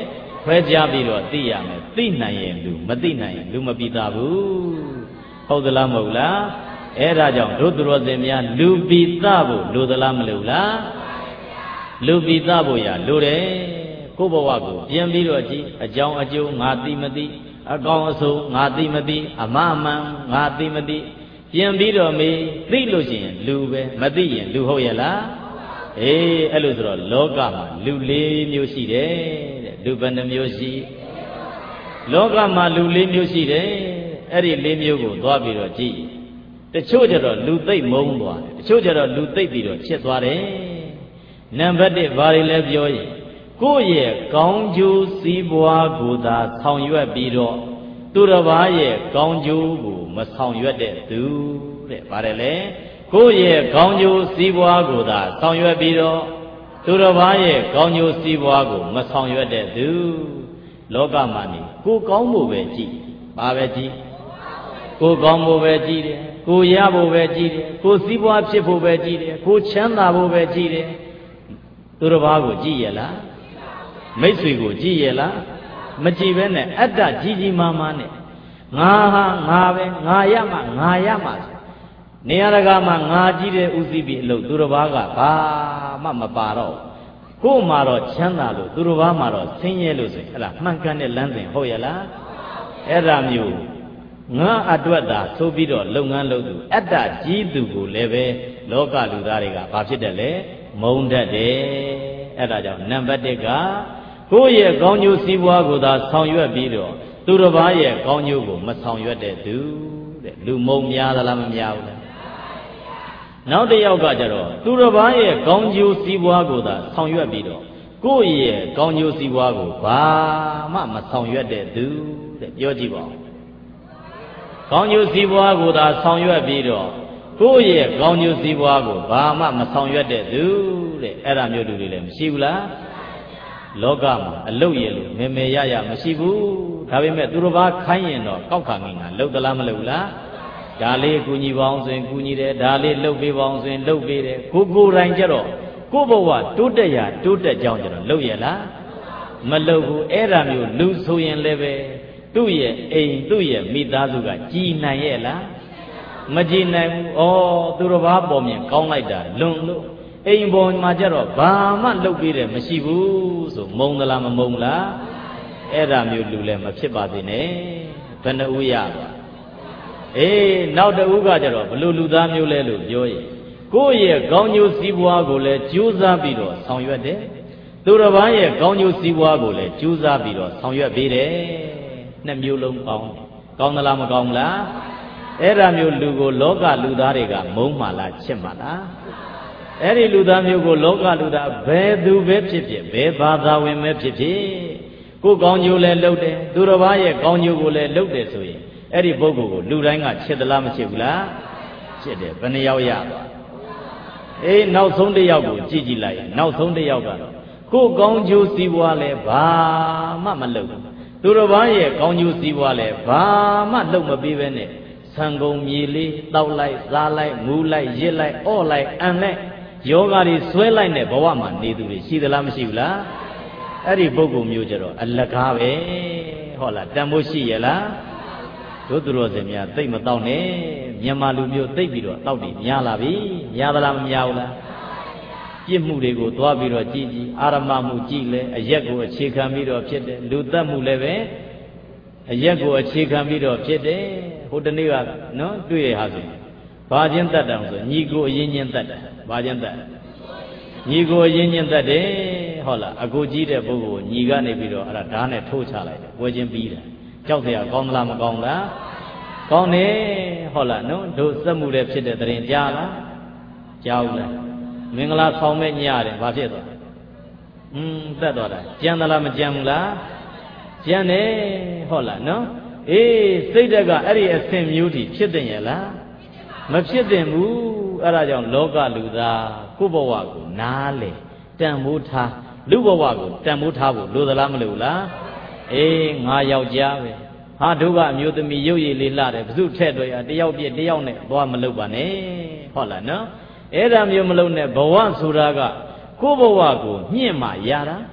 ခွဲခြားပြီးတော့သိရမယ်သိနိုင်ရင်လူမသိနိုင်ရင်လူမပိသားဘူးဟုတ်သလားမဟုတ်လားအဲ့ဒါကြောင့်တို့သူတော်စင်များလူပိသားဖို့လိုသလားမလိုလားလူပိသားဖို့ရလိုတယ်ကိုယ့်ဘဝကိုပြန်ပြီးတော့ကြည့်အကြောင်းအကျိုးငါသိမသိအကောင်အဆိုးငါသိမသိအမအမှန်ငါသိမသိပြန်ပြီးတော့မေးသိလို့ရှိရင်လူပဲမသိရင်လူဟုတ်ရဲ့လားအေးအဲ့လိုဆိုတော့လောကမှာလူလေးမျိုးရှိတယ်တဲ့လူဘယ်နှမျိုးရှိလောကမှာလူလေးမျိုးရှိတယ်အဲ့ဒီလေးမျိုးကိုသွားပြီးတော့ကြည့်တချို့ကျတော့လူသိမ့်မုန်းသွားတယ်တချို့ကျတော့လူသိမ့်ပြီးတော့ဖြစ်သွားတယ်နံပါတ်တစ်ဘာတွေလဲပြောရင်ကိုယ့်ရဲ့ကောင်းကျိုးစည်းပွားကိုသာဆောင်ရွက်ပြီးတော့သူတစ်ပါးရဲ့ကောင်းကျိုးကိုမဆောင်ရွက်တဲ့သူတဲ့ဗါတယ်လေကိုယ့်ရဲ့ကောင်းကျိုးစည်းပွားကိုသာဆောင်ရွက်ပြီးတော့သူတစ်ပါးရဲ့ကောင်းကျိုးစည်းပွားကိုမဆောင်ရွက်တဲ့သူလောကမှာနေကိုကောင်းဖို့ပဲကြည့်ဘာပဲကြည့်ကိုကောင်းဖို့ပဲကြည့်တယ်ကိုရဖို့ပဲကြည့်တယ်ကိုစည်းပွားဖြစ်ဖို့ပဲကြည့်တယ်ကိုချမ်းသာဖို့ပဲကြည့်တယ်သူတစ်ပါးကိုကြည့်ရလားမိတ်ဆွေကိုကြည့်ရလားမကြည့်ပဲနဲ့အတ္တကြီးကြီးမားမားနဲ့ငါဟာငါပဲငါရမှငါရမှနေရာတကာမှာငါကြည့်တဲ့ဥသိပြီးအလုပ်သူတစ်ပါးကဘာမှမပါတော့ကို့မှာတော့ချမ်းသာလို့သူတစ်ပါးမှာတော့ဆင်းရဲလို့ဆိုရင်ဟဲ့လားမှန်ကန်တဲ့လမ်းစဉ်ဟုတ်ရဲ့လားအဲ့ဒါမျိုးငါအတွက်သာဆိုပြီးတော့လုပ်ငန်းလုပ်သူအတ္တကြီးသူကိုလည်းပဲလောကလူသားတွေကဘာဖြစ်တယ်လဲမုန်းတတ်တယ်အဲ့ဒါကြောင့်နံပါတ်တစ်ကကိုယ့်ရဲ့ကောင်းကျိုးစည်းပွားကိုသာဆောင်ရွက်ပြီးတော့သူတစ်ပါးရဲ့ကောင်းကျိုးကိုမဆောင်ရွက်တဲ့သူတဲ့လူမုံများသလားမများဘူးလားနောက်တစ်ယောက်ကကြတော့သူတစ်ပါးရဲ့ကောင်းကျိုးစည်းပွားကိုသာဆောင်ရွက်ပြီးတော့ကိုယ့်ရဲ့ကောင်းကျိုးစည်းပွားကိုဘာမှမဆောင်ရွက်တဲ့သူတဲ့ပြောကြည့်ပါဦးကောင်းကျိုးစည်းပွားကိုသာဆောင်ရွက်ပြီးတော့ကိုယ့်ရဲ့ကောင်းကျိုးစည်းပွားကိုဘာမှမဆောင်ရွက်တဲ့သူတဲ့အဲ့ဒါမျိုးလူတွေလည်းမရှိဘူးလားလောကမှာအလုတ်ရလို့မေမေရရမရှိဘူးဒါပေမဲ့သူတစ်ပါးခိုင်းရင်တော့ကောက်ခါငင်ကလှုပ်သလားမလှုပ်လားဒါလေးကူညီပါအောင်ဆိုရင်ကူညီတယ်ဒါလေးလှုပ်ပေးပါအောင်ဆိုရင်လှုပ်ပေးတယ်ကိုကိုယ်တိုင်ကြတော့ကိုယ့်ဘဝတိုးတက်ရတိုးတက်ကြောင်းကြတော့လှုပ်ရလားမလှုပ်ဘူးအဲ့ဒါမျိုးလူဆိုရင်လည်းပဲသူ့ရဲ့အိမ်သူ့ရဲ့မိသားစုကကြည်နိုင်ရဲ့လားမကြည်နိုင်ဘူးဩသူတစ်ပါးပေါ်မြင်ကောင်းလိုက်တာလွန်လို့အိမ်ပေါ်မှာကြတော့ဘာမှလှုပ်ပေးတယ်မရှိဘူးဆိုမုံသလားမမုံလားအဲ့ဒါမျိုးလူလည်းမဖြစ်ပါသေးနဲ့ဘယ်နှဦးရပါအေးနောက်တဦးကကြတော့ဘလို့လူသားမျိုးလဲလို့ပြောရင်ကိုယ့်ရဲ့ကောင်းကျိုးစည်းပွားကိုလည်းကြိုးစားပြီးတော့ဆောင်ရွက်တယ်သူတစ်ပါးရဲ့ကောင်းကျိုးစည်းပွားကိုလည်းကြိုးစားပြီးတော့ဆောင်ရွက်ပေးတယ်နှစ်မျိုးလုံးကောင်းကောင်းသလားမကောင်းလားအဲ့ဒါမျိုးလူကိုလောကလူသားတွေကမုန်းမှလားချစ်မှလားအဲ့ဒီလူသားမျိုးကိုလောကလူသားဘယ်သူပဲဖြစ်ဖြစ်ဘယ်ဘာသာဝင်ပဲဖြစ်ဖြစ်ကိုယ်ကောင်းကျိုးလည်းလုပ်တယ်သူတစ်ပါးရဲ့ကောင်းကျိုးကိုလည်းလုပ်တယ်ဆိုရင်အဲ့ဒီပုဂ္ဂိုလ်ကိုလူတိုင်းကချစ်သလားမချစ်ဘူးလားချစ်တယ်ဘယ်နှယောက်ရပါအေးနောက်ဆုံးတစ်ယောက်ကိုကြည့်ကြည့်လိုက်နောက်ဆုံးတစ်ယောက်ကတော့ကိုယ်ကောင်းကျိုးစည်းပွားလည်းဘာမှမလုပ်ဘူးသူတစ်ပါးရဲ့ကောင်းကျိုးစည်းပွားလည်းဘာမှလုပ်မပေးပဲနဲ့ဆံကုန်မြေလေးတောက်လိုက်စားလိုက်ငူးလိုက်ရစ်လိုက်အော့လိုက်အန်လိုက်ယောဂါတွေဆွဲလိုက်တဲ့ဘဝမှာနေသူတွေရှိသလားမရှိဘူးလားအဲ့ဒီပုဂ္ဂိုလ်မျိုးကြတော့အလကားပဲဟောလားတန်ဖိုးရှိရလားတို့သူတော်စင်များသိမတော့နဲ့မြန်မာလူမျိုးသိပြီးတော့တောက်တည်များလာပြီများသလားမများဘူးလားပြစ်မှုတွေကိုသွားပြီးတော့ကြည်ကြည်အာရမမှုကြည်လဲအရက်ကိုအခြေခံပြီးတော့ဖြစ်တယ်လူသက်မှုလည်းပဲအရက်ကိုအခြေခံပြီးတော့ဖြစ်တယ်ဟိုတနေ့ကနော်တွေ့ရဟာဆိုရင်ဘာချင်းတတ်တယ်ဆိုညီကိုအရင်ချင်းတတ်တယ်ဘာချင်းတတ်ညီကိုအရင်ချင်းတတ်တယ်ဟုတ်လားအကိုကြီးတဲ့ပုဂ္ဂိုလ်ညီကနေပြီးတော့အဲ့ဒါဓာတ်နဲ့ထိုးချလိုက်တယ်ဝဲချင်းပြီးတယ်ကြောက်စရာကောင်းသလားမကောင်းလားကောင်းတယ်ဟုတ်လားနော်တို့စက်မှုတွေဖြစ်တဲ့တရင်ကြားလားကြားဘူးလားမင်္ဂလာဆောင်မဲ့ညရတယ်ဘာဖြစ်သွားอืมတက်သွားတာကြံသလားမကြံဘူးလားကြံတယ်ဟုတ်လားနော်အေးစိတ်တက်ကအဲ့ဒီအဆင့်မျိုးထိဖြစ်တဲ့ရဲ့လားမဖြစ်တဲ့ဘူးအဲ့ဒါကြောင့်လောကလူသားကိုယ့်ဘဝကိုနားလေတန်ဖိုးထားလူဘဝကိုတန်ဖိုးထားဖို့လိုသလားမလိုဘူးလားအေးငါယောက်ျားပဲဟာတို့ကအမျိုးသမီးရုပ်ရည်လေးလှတယ်ဘု து ထဲ့တွေ့ရတယောက်ပြည့်တယောက်နဲ့သွားမလုပ်ပါနဲ့ဟုတ်လားနော်အဲ့ဒါမျိုးမလုပ်နဲ့ဘဝဆိုတာကကိုယ့်ဘဝကိုညှင့်မှရတာ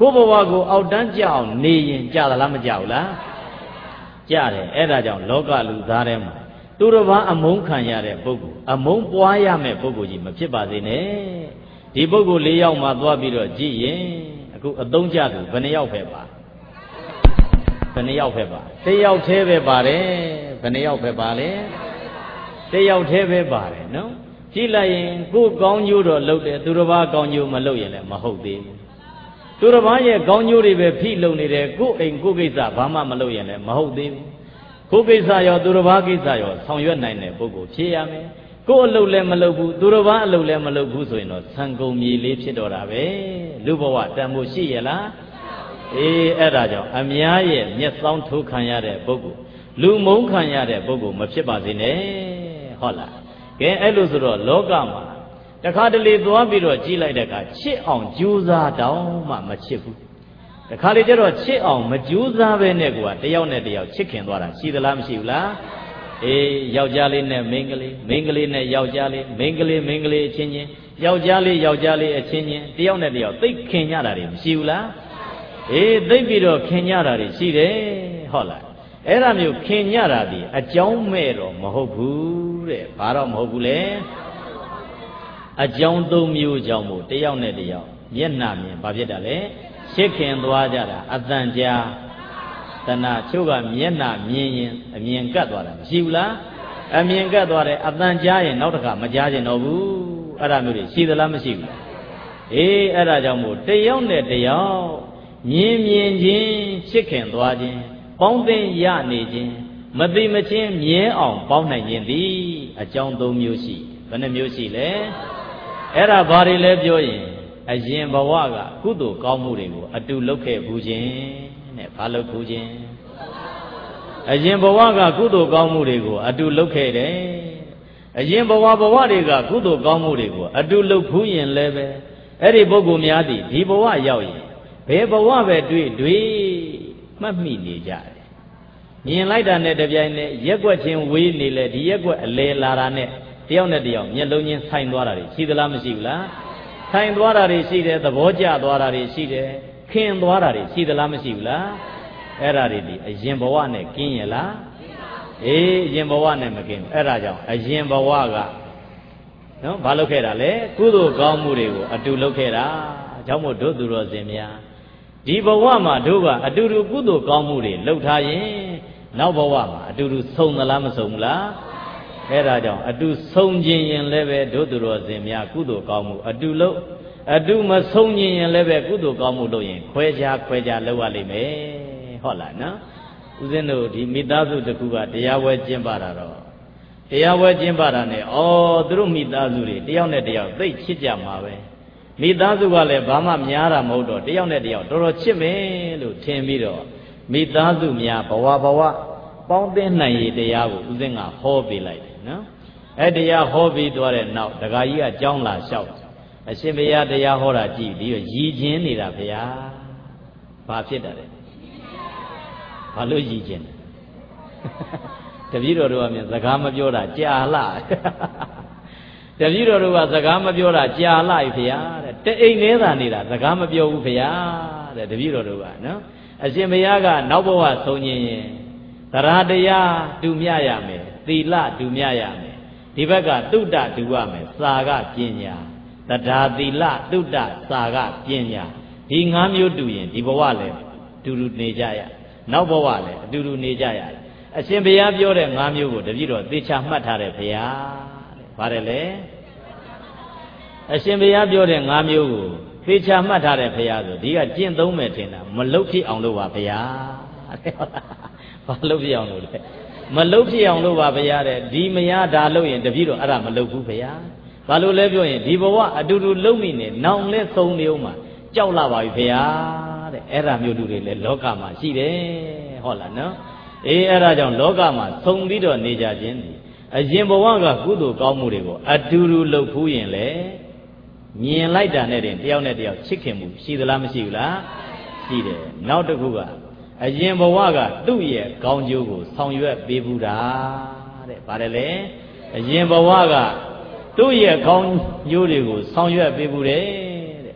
ကိုဘဝကိုအောက်တန်းကြအောင်နေရင်ကြသလားမကြောက်လားကြတယ်အဲ့ဒါကြောင့်လောကလူသားထဲမှာသူတစ်ပါးအမုန်းခံရတဲ့ပုဂ္ဂိုလ်အမုန်းပွားရမယ့်ပုဂ္ဂိုလ်ကြီးမဖြစ်ပါစေနဲ့ဒီပုဂ္ဂိုလ်၄ယောက်မှသွားပြီးတော့ကြည့်ရင်အခုအသုံးကျသူဘယ်နှယောက်ပဲပါဘယ်နှယောက်ပဲပါတစ်ယောက်သေးပဲပါတယ်ဘယ်နှယောက်ပဲပါလဲတစ်ယောက်သေးပဲပါတယ်နော်ကြည့်လိုက်ရင်ကိုယ်ကောင်းကျိုးတော့လုပ်တယ်သူတစ်ပါးကောင်းကျိုးမလုပ်ရင်လည်းမဟုတ်သေးဘူးသူတစ်ပါးရဲ့ကောင်းကျိုးတွေပဲဖိလုံနေတယ်ကိုယ်အိမ်ကိုယ်ကိစ္စဘာမှမလုပ်ရင်လည်းမဟုတ်သေးဘူးကိုယ်ကိစ္စရောသူတစ်ပါးကိစ္စရောဆောင်ရွက်နိုင်တဲ့ပုဂ္ဂိုလ်ဖြစ်ရမယ်ကိုယ်အလုပ်လည်းမလုပ်ဘူးသူတစ်ပါးအလုပ်လည်းမလုပ်ဘူးဆိုရင်တော့ဆံကုန်မြေလေးဖြစ်တော့တာပဲလူဘဝတန်ဖို့ရှိရလားအေးအဲ့ဒါကြောင့်အများရဲ့မျက်စောင်းထိုးခံရတဲ့ပုဂ္ဂိုလ်လူမုန်းခံရတဲ့ပုဂ္ဂိုလ်မဖြစ်ပါစေနဲ့ဟုတ်လားကဲအဲ့လိုဆိုတော့လောကမှာတခါတလေသွားပြီးတော့ကြည်လိုက်တဲ့အခါချစ်အောင်ကြိုးစားတောင်းမှမချစ်ဘူးတခါလေကျတော့ချစ်အောင်မကြိုးစားပဲနဲ့ကွာတယောက်နဲ့တယောက်ချစ်ခင်သွားတာရှိသလားမရှိဘူးလားအေးယောက်ျားလေးနဲ့မိန်းကလေးမိန်းကလေးနဲ့ယောက်ျားလေးမိန်းကလေးမိန်းကလေးအချင်းချင်းယောက်ျားလေးယောက်ျားလေးအချင်းချင်းတယောက်နဲ့တယောက်သိခင်ကြတာတွေမရှိဘူးလားအေးသိပြီးတော့ခင်ကြတာတွေရှိတယ်ဟုတ်လားအဲ့ဒါမျိုးခင်ကြတာဒီအကြောင်းမဲ့တော့မဟုတ်ဘူးတဲ့ဘာတော့မဟုတ်ဘူးလေအကြောင်းသုံးမျိုးကြောင့်မို့တယောက်နဲ့တယောက်မျက်နှာမြင်ဘာဖြစ်တာလဲချစ်ခင်သွားကြတာအတန်ကြာတဏှာချို့ကမျက်နှာမြင်ရင်အမြင်ကတ်သွားတာမရှိဘူးလားအမြင်ကတ်သွားတယ်အတန်ကြာရင်နောက်တစ်ခါမကြားကျင်တော့ဘူးအဲ့ဒါမျိုးတွေရှိသလားမရှိဘူးလားအေးအဲ့ဒါကြောင့်မို့တယောက်နဲ့တယောက်မြင်မြင်ချင်းချစ်ခင်သွားခြင်းပေါင်းသိရနေခြင်းမသိမချင်းမြဲအောင်ပေါင်းနိုင်ခြင်းသည်အကြောင်းသုံးမျိုးရှိဘယ်နှမျိုးရှိလဲအဲ့ဒါဘာတွေလဲပြောရင်အရင်ဘဝကကုသိုလ်ကောင်းမှုတွေကိုအတူလုပ်ခဲ့ဘူးခြင်းနဲ့ဘာလုပ်ဘူးခြင်းအရင်ဘဝကကုသိုလ်ကောင်းမှုတွေကိုအတူလုပ်ခဲ့တယ်အရင်ဘဝဘဝတွေကကုသိုလ်ကောင်းမှုတွေကိုအတူလုပ်ဘူးရင်လည်းပဲအဲ့ဒီပုဂ္ဂိုလ်များသည်ဒီဘဝရောက်ရင်ဘယ်ဘဝပဲတွေ့တွေ့မှတ်မိနေကြတယ်မြင်လိုက်တာနဲ့တပြိုင်နက်ရက်ွက်ချင်းဝေးနေလေဒီရက်ွက်အလဲလာတာနဲ့တယောက်နဲ့တယောက်မျက်လုံးချင်းဆိုင်သွားတာတွေရှိသလားမရှိဘူးလားဆိုင်သွားတာတွေရှိတယ်သဘောကျသွားတာတွေရှိတယ်ခင်သွားတာတွေရှိသလားမရှိဘူးလားအဲ့ဒါတွေဒီအရင်ဘဝနဲ့ကင်းရလားအေးအရင်ဘဝနဲ့မကင်းဘူးအဲ့ဒါကြောင့်အရင်ဘဝကနော်ဘာလုပ်ခဲ့တာလဲကုသိုလ်ကောင်းမှုတွေကိုအတူလုပ်ခဲ့တာအကြောင်းမို့တို့သူတော်စင်များဒီဘဝမှာတို့ကအတူတူကုသိုလ်ကောင်းမှုတွေလုပ်ထားရင်နောက်ဘဝမှာအတူတူဆုံးသလားမဆုံးဘူးလားအဲ့ဒါကြောင့်အတူဆုံးခြင်းရင်လည်းပဲတို့သူတော်စင်များကုသိုလ်ကောင်းမှုအတူလုပ်အတူမဆုံးခြင်းရင်လည်းပဲကုသိုလ်ကောင်းမှုလုပ်ရင်ခွဲခြားခွဲခြားလုပ်ရလိမ့်မယ်ဟုတ်လားနော်ဦးဇင်းတို့ဒီမိသားစုတစ်ခုကတရားဝဲကျင့်ပါတာတော့တရားဝဲကျင့်ပါတာနဲ့ဩသူတို့မိသားစုတွေတယောက်နဲ့တယောက်သိချစ်ကြမှာပဲမိသားစုကလည်းဘာမှများတာမဟုတ်တော့တယောက်နဲ့တယောက်တော်တော်ချစ်မယ်လို့ထင်ပြီးတော့မိသားစုများဘဝဘဝပေါင်းသင်းနိုင်ရတရားကိုဦးဇင်းကဟောပေးလိုက်တယ်နော်အဲ့တရားဟောပြီးသွားတဲ့နောက်ဒကာကြီးကကြောင်းလာလျှောက်အရှင်ဘုရားတရားဟောတာကြည့်ပြီးတော့ရည်ချင်းနေတာဘုရားဘာဖြစ်တာလဲဘာလို့ရည်ချင်းတပည့်တော်တို့ကမြန်စကားမပြောတာကြာလာတပည့်တော်တို့ကစကားမပြောတာကြာလိုက်ဘုရားတဲ့တအိမ်လေးသာနေတာစကားမပြောဘူးဘုရားတဲ့တပည့်တော်တို့ကနော်အရှင်ဘုရားကနောက်ဘဝဆုံးခြင်းရင်သရတရားတူမြရမယ်သီလတူမြရမယ်ဒီဘက်ကတုတ္တတူရမယ်စာကပညာသဒ္ဓါသီလတုတ္တစာကပညာဒီငါးမျိုးတူရင်ဒီဘဝလည်းတူတူနေကြရနောက်ဘဝလည်းအတူတူနေကြရတယ်အရှင်ဘုရားပြောတဲ့ငါးမျိုးကိုတပည့်တော်သေချာမှတ်ထားတယ်ဘုရားတဲ့ဗါတယ်လေအရှင်ဘုရားပြောတဲ့ငါးမျိုးကိုသေချာမှတ်ထားတယ်ဘုရားဆိုဒီကကျင့်သုံးမယ်ထင်တာမလုတ်ဖြစ်အောင်လို့ပါဘုရားဘာလုတ်ဖြစ်အောင်လို့လဲမလုတ်ဖြစ်အောင်လို့ပါဘုရားတဲ့ဒီမရဒါလို့ရင်တပည့်တော်အဲ့ဒါမလုတ်ဘူးဘုရားဘာလို့လဲပြောရင်ဒီဘဝအတူတူလုံမိနေနောင်လဲသုံးနေဦးမှာကြောက်လာပါပြီဘုရားတဲ့အဲ့ဒါမျိုးလူတွေလည်းလောကမှာရှိတယ်ဟုတ်လားနော်အေးအဲ့ဒါကြောင့်လောကမှာသုံးပြီးတော့နေကြခြင်းအရင်ဘဝကကုသိုလ်ကောင်းမှုတွေကိုအတူတူလုပ်ဖူးရင်လေမြင်လိုက်တာနဲ့တည်းတယောက်နဲ့တယောက်ချစ်ခင်မှုရှိသလားမရှိဘူးလားရှိတယ်နောက်တစ်ခုကအရင်ဘဝကသူ့ရဲ့ကောင်းကျိုးကိုဆောင်ရွက်ပေးဘူးတာတဲ့ဗါတယ်လေအရင်ဘဝကသူ့ရဲ့ကောင်းကျိုးတွေကိုဆောင်ရွက်ပေးဘူးတယ်တဲ့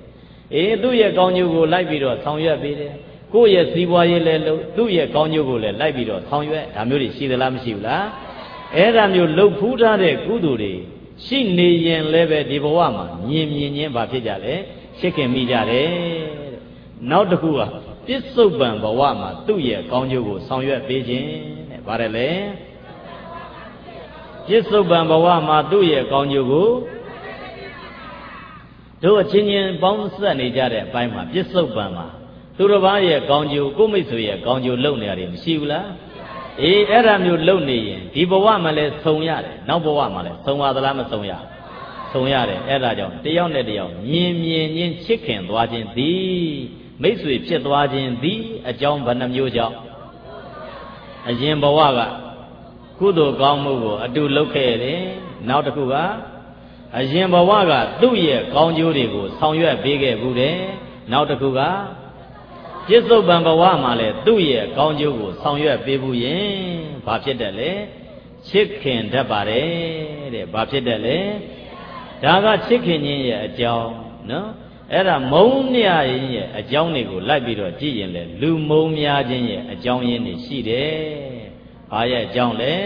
အေးသူ့ရဲ့ကောင်းကျိုးကိုလိုက်ပြီးတော့ဆောင်ရွက်ပေးတယ်ကိုယ့်ရဲ့စီးပွားရေးလည်းလုပ်သူ့ရဲ့ကောင်းကျိုးကိုလည်းလိုက်ပြီးတော့ဆောင်ရွက်ဒါမျိုးတွေရှိသလားမရှိဘူးလားအဲ့ဒါမျိုးလှုပ်ဖူးထားတဲ့ကုသိုလ်တွေရှိနေရင်လည်းပဲဒီဘဝမှာမြင်မြင်ချင်းဘာဖြစ်ကြလဲချစ်ခင်မိကြတယ်နောက်တစ်ခုကပစ္စုပန်ဘဝမှာသူ့ရဲ့ကောင်းကျိုးကိုဆောင်ရွက်ပေးခြင်းတဲ့ဗါတယ်လေပစ္စုပန်ဘဝမှာသူ့ရဲ့ကောင်းကျိုးကိုတို့အချင်းချင်းပေါင်းဆက်နေကြတဲ့အပိုင်းမှာပစ္စုပန်မှာသူတစ်ပါးရဲ့ကောင်းကျိုးကိုမိတ်ဆွေရဲ့ကောင်းကျိုးလုပ်နေရတယ်မရှိဘူးလားအေးအဲ့ဒါမျိုးလုပ်နေရင်ဒီဘဝမှာလည်းဆုံရတယ်နောက်ဘဝမှာလည်းဆုံပါသလားမဆုံရဆုံရတယ်အဲ့ဒါကြောင့်တယောက်နဲ့တယောက်မြင်မြင်ချင်းချစ်ခင်သွားခြင်းသည်မိတ်ဆွေဖြစ်သွားခြင်းသည်အကြောင်းဘယ်နှမျိုးကြောင့်အရင်ဘဝကကုသိုလ်ကောင်းမှုကိုအတူလုပ်ခဲ့တယ်နောက်တစ်ခုကအရင်ဘဝကသူ့ရဲ့ကောင်းကျိုးတွေကိုဆောင်ရွက်ပေးခဲ့ဘူးတယ်နောက်တစ်ခုကပစ္စုပန်ဘဝမှာလည်းသူ့ရဲ့ကောင်းကျိုးကိုဆောင်ရွက်ပေးဘူးရင်ဘာဖြစ်တယ်လဲချစ်ခင်တတ်ပါတယ်တဲ့ဘာဖြစ်တယ်လဲဒါကချစ်ခင်ခြင်းရဲ့အကြောင်းနော်အဲ့ဒါမုန်းမြရင်ရဲ့အကြောင်းတွေကိုလိုက်ပြီးတော့ကြည့်ရင်လေလူမုန်းများခြင်းရဲ့အကြောင်းရင်းတွေရှိတယ်ဘာရဲ့အကြောင်းလဲ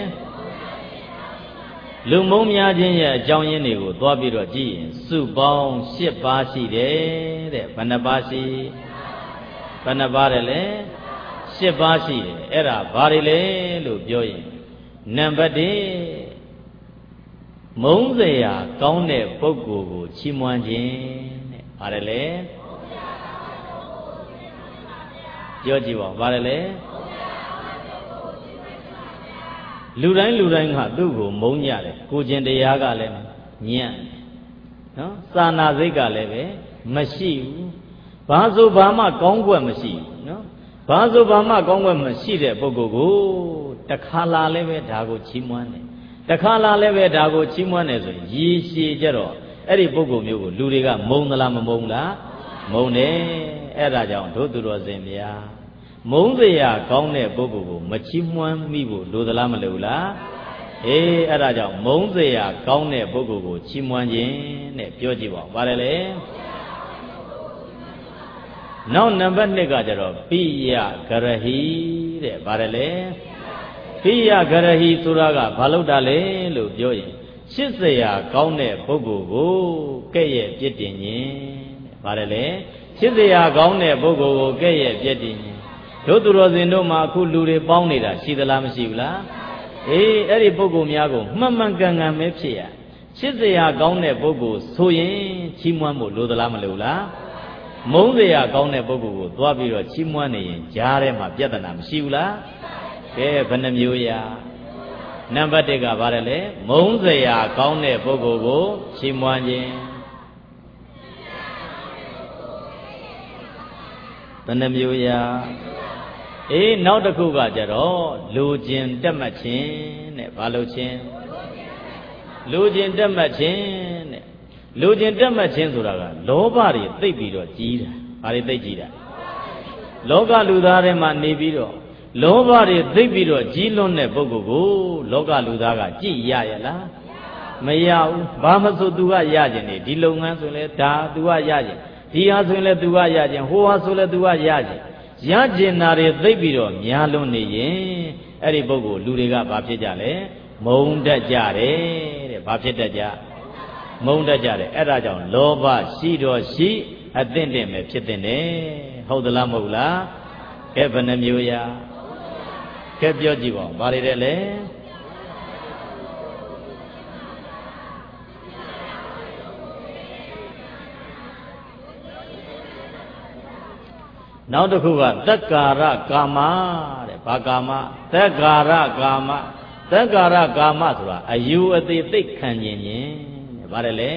လူမုန်းများခြင်းရဲ့အကြောင်းရင်းတွေကိုသွားပြီးတော့ကြည့်ရင်စုပေါင်း၈ပါးရှိတယ်တဲ့ဘယ်နှပါးရှိဘယ်နှပါးတယ်လဲ၈ပါးရှိတယ်အဲ့ဒါဘာတွေလဲလို့ပြောရင်နံပါတ်၁မုန်းစရာကောင်းတဲ့ပုဂ္ဂိုလ်ကိုချီးမွမ်းခြင်းတဲ့ဘာတယ်လဲပြောကြည့်ပါဦးဘာတယ်လဲလူတိုင်းလူတိုင်းကသူ့ကိုမုန်းကြတယ်ကိုကျင်တရားကလည်းညံ့နော်စာနာစိတ်ကလည်းပဲမရှိဘူးဘာဆိုဘာမှကောင်းကွက်မရှိဘူးနော်ဘာဆိုဘာမှကောင်းကွက်မရှိတဲ့ပုဂ္ဂိုလ်ကိုတခါလာလည်းပဲဒါကိုချီးမွမ်းတယ်တခါလာလည်းပဲဒါကိုချီးမွမ်းတယ်ဆိုရင်ရည်ရှည်ကြတော့အဲ့ဒီပုဂ္ဂိုလ်မျိုးကိုလူတွေကမုန်းသလားမမုန်းလားမုန်းတယ်အဲ့ဒါကြောင့်တို့သူတော်စင်ဗျာမုန်းစရာကောင်းတဲ့ပုဂ္ဂိုလ်ကိုမချီးမွမ်းမိဖို့လိုသလားမလိုလားအေးအဲ့ဒါကြောင့်မုန်းစရာကောင်းတဲ့ပုဂ္ဂိုလ်ကိုချီးမွမ်းခြင်းတဲ့ပြောကြည့်ပါဦးပါတယ်လေနောက်နံပါတ်၂ကကျတော့ပိယဂရဟိတဲ့ပါတယ်လေပိယဂရဟိဆိုတာကဘာလို့တာလဲလို့ပြောရင်ချစ်စရာကောင်းတဲ့ပုဂ္ဂိုလ်ကိုကဲ့ရဲ့ပြစ်တင်ခြင်းတဲ့ပါတယ်လေချစ်စရာကောင်းတဲ့ပုဂ္ဂိုလ်ကိုကဲ့ရဲ့ပြစ်တင်ခြင်းတို့သူတော်စင်တို့မှာအခုလူတွေပေါင်းနေတာရှိသလားမရှိဘူးလားအေးအဲ့ဒီပုဂ္ဂိုလ်များကိုမှန်မှန်ကန်ကန်ပဲဖြစ်ရချစ်စရာကောင်းတဲ့ပုဂ္ဂိုလ်ဆိုရင်ချီးမွမ်းဖို့လိုသလားမလိုလားမုန်းစရာကောင်းတဲ့ပုဂ္ဂိုလ်ကိုသွားပြီးတော့ချီးမွမ်းနေရင်ကြားထဲမှာပြဿနာမရှိဘူးလားကဲဘယ်နှမျိုးရာနံပါတ်၁ကဘာလဲလဲမုန်းစရာကောင်းတဲ့ပုဂ္ဂိုလ်ကိုချီးမွမ်းခြင်းဘယ်နှမျိုးရာအေးနောက်တစ်ခုကကြတော့လူကျင်တက်မှတ်ခြင်းတဲ့ဘာလို့ခြင်းလူကျင်တက်မှတ်ခြင်းတဲ့လူကျင်တက်မှတ်ခြင်းဆိုတာကလောဘတွေသိပ်ပြီးတော့ကြီးတာဘာတွေသိပ်ကြီးတာလောကလူသားတွေမှာနေပြီးတော့လောဘတွေသိပ်ပြီးတော့ကြီးလွန်းတဲ့ပုဂ္ဂိုလ်ကိုလောကလူသားကကြည်ရရလားမရဘူးဘာမဆိုသူကရကျင်နေဒီလုပ်ငန်းဆိုလဲဒါသူကရကျင်ဒီဟာဆိုရင်လဲသူကရကျင်ဟိုဟာဆိုလဲသူကရကျင်ရကျင်တာတွေသိပ်ပြီးတော့များလွန်းနေရင်အဲ့ဒီပုဂ္ဂိုလ်လူတွေကဘာဖြစ်ကြလဲမုန်းတတ်ကြတယ်တဲ့ဘာဖြစ်တတ်ကြမုန်းတတ်ကြတယ်အဲ့ဒါကြောင့်လောဘရှိတော့ရှိအသင့်တင့်ပဲဖြစ်တဲ့တယ်ဟုတ်သလားမဟုတ်လားကဲဘယ်နှမျိုးရာကဲပြောကြည့်ပါဦးဘာတွေတဲ့လဲနောက်တစ်ခုကသက္ကာရကာမတဲ့ဘာကာမသက္ကာရကာမသက္ကာရကာမဆိုတာအယူအသေးသိခံခြင်းခြင်းတဲ့ဘာလဲလဲ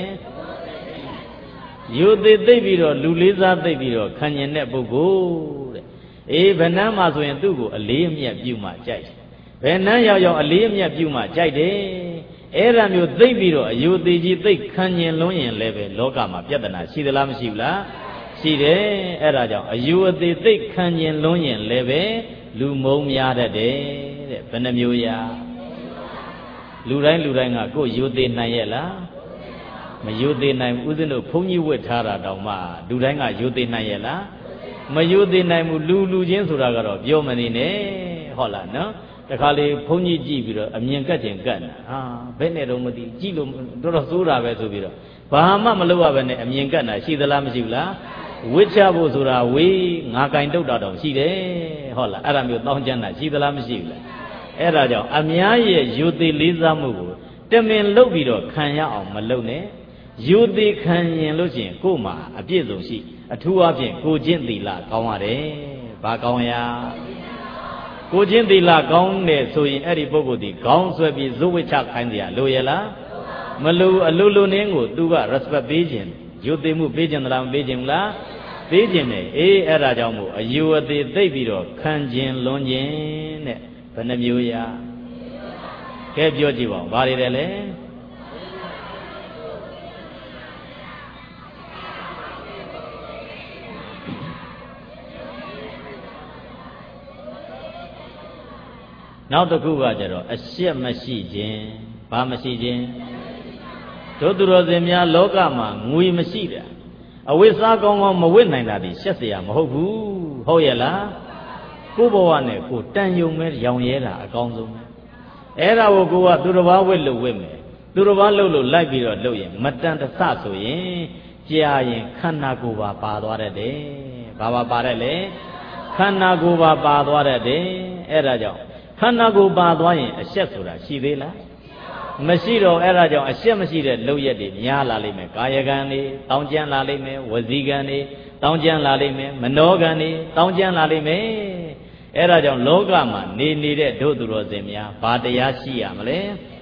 ယူသေးသိပြီးတော့လူလေးစားသိပြီးတော့ခံခြင်းတဲ့ပုဂ္ဂိုလ်တဲ့အေးဘယ်နှမ်းမှာဆိုရင်သူ့ကိုအလေးအမြတ်ပြုမှကြိုက်တယ်ဘယ်နှမ်းရောက်ရောက်အလေးအမြတ်ပြုမှကြိုက်တယ်အဲ့ဒါမျိုးသိပြီးတော့အယူသေးကြီးသိခံခြင်းလုံးရင်လည်းပဲလောကမှာပြဿနာရှိသလားမရှိဘူးလားရှိတယ်အဲ့ဒါကြောင့်အယူအသေးသိခံခြင်းလုံးရင်လည်းပဲလူမုံများတတ်တယ်တဲ့ဘယ်နှမျိုးရာလူတိုင်းလူတိုင်းကကိုယ်ယူသေးနိုင်ရဲ့လားမယုသေးနိုင်ဦးဇင်းတို့ဘုန်းကြီးဝတ်ထားတာတောင်မှလူတိုင်းကယုသေးနိုင်ရဲ့လားမယုသေးနိုင်ဘူးလူလူချင်းဆိုတာကတော့ပြောမနေနဲ့ဟုတ်လားနော်တခါလေဘုန်းကြီးကြည့်ပြီးတော့အမြင်ကတ်ခြင်းကတ်နာဟာဘယ်နဲ့တော့မသိကြည့်လို့တော်တော်စိုးတာပဲဆိုပြီးတော့ဘာမှမလုပ်ရဘဲနဲ့အမြင်ကတ်နာရှိသလားမရှိဘူးလားဝိချဖို့ဆိုတာဝေးငါကင်တုတ်တာတော့ရှိတယ်ဟုတ်လားအဲ့ဒါမျိုးတောင်းကျမ်းတာရှိသလားမရှိဘူးလားအဲ့ဒါကြောင့်အများရဲ့ယုသေးလေးစားမှုကိုတမင်လုပ်ပြီးတော့ခံရအောင်မလုပ်နဲ့ယုသေးခံရင်လို့ရှိရင်ကို့မှာအပြည့်စုံရှိအထူးအဖြင့်ကိုကျင့်သီလကောင်းရတယ်ဘာကောင်းရာကိုကျင့်သီလကောင်းတယ်ဆိုရင်အဲ့ဒီပုဂ္ဂိုလ်ဒီခေါင်းဆွဲပြီးဇုဝိချခိုင်းတရားလိုရလားမလိုအလိုလိုနင်းကိုသူက respect ပေးခြင်းယုသေးမှုပေးခြင်းသလားမပေးခြင်းဘူးလားပေးခြင်းတယ်အေးအဲ့ဒါကြောင့်မို့အယုအသေးသိပ်ပြီးတော့ခံခြင်းလွန်ခြင်းတဲ့ဘယ်နှမျိုးရာကဲပြောကြည့်ပါဦးဘာတွေတယ်လဲနောက်တစ်ခုကကြတော့အရှက်မရှိခြင်းဘာမရှိခြင်းတို့သူတော်စင်များလောကမှာငွေမရှိတာအဝိစားကောင်းကောင်းမဝိနိုင်တာဒီရှက်เสียမဟုတ်ဘူးဟုတ်ရဲ့လားကိုယ့်ဘဝနဲ့ကိုယ်တန်ယုံမဲ့ရောင်ရဲတာအကောင်းဆုံးအဲ့ဒါကိုကိုကသူတစ်ပါးဝိလို့ဝိမယ်သူတစ်ပါးလှုပ်လို့လိုက်ပြီးတော့လှုပ်ရင်မတန်တဆဆိုရင်ကြာရင်ခန္ဓာကိုယ်ပါပါသွားတတ်တယ်ဘာပါပါတဲ့လေခန္ဓာကိုယ်ပါပါသွားတတ်တယ်အဲ့ဒါကြောင့်ခန္ဓာကိုယ်ပါသွားရင်အရှက်ဆိုတာရှိသေးလားမရှိတော့အဲ့ဒါကြောင့်အရှက်မရှိတဲ့လုပ်ရက်တွေများလာလိမ့်မယ်ကာယကံတွေတောင်းကျမ်းလာလိမ့်မယ်ဝစီကံတွေတောင်းကျမ်းလာလိမ့်မယ်မနောကံတွေတောင်းကျမ်းလာလိမ့်မယ်အဲ့ဒါကြောင့်လောကမှာနေနေတဲ့ဒုသူတော်စင်များဘာတရားရှိရမလဲ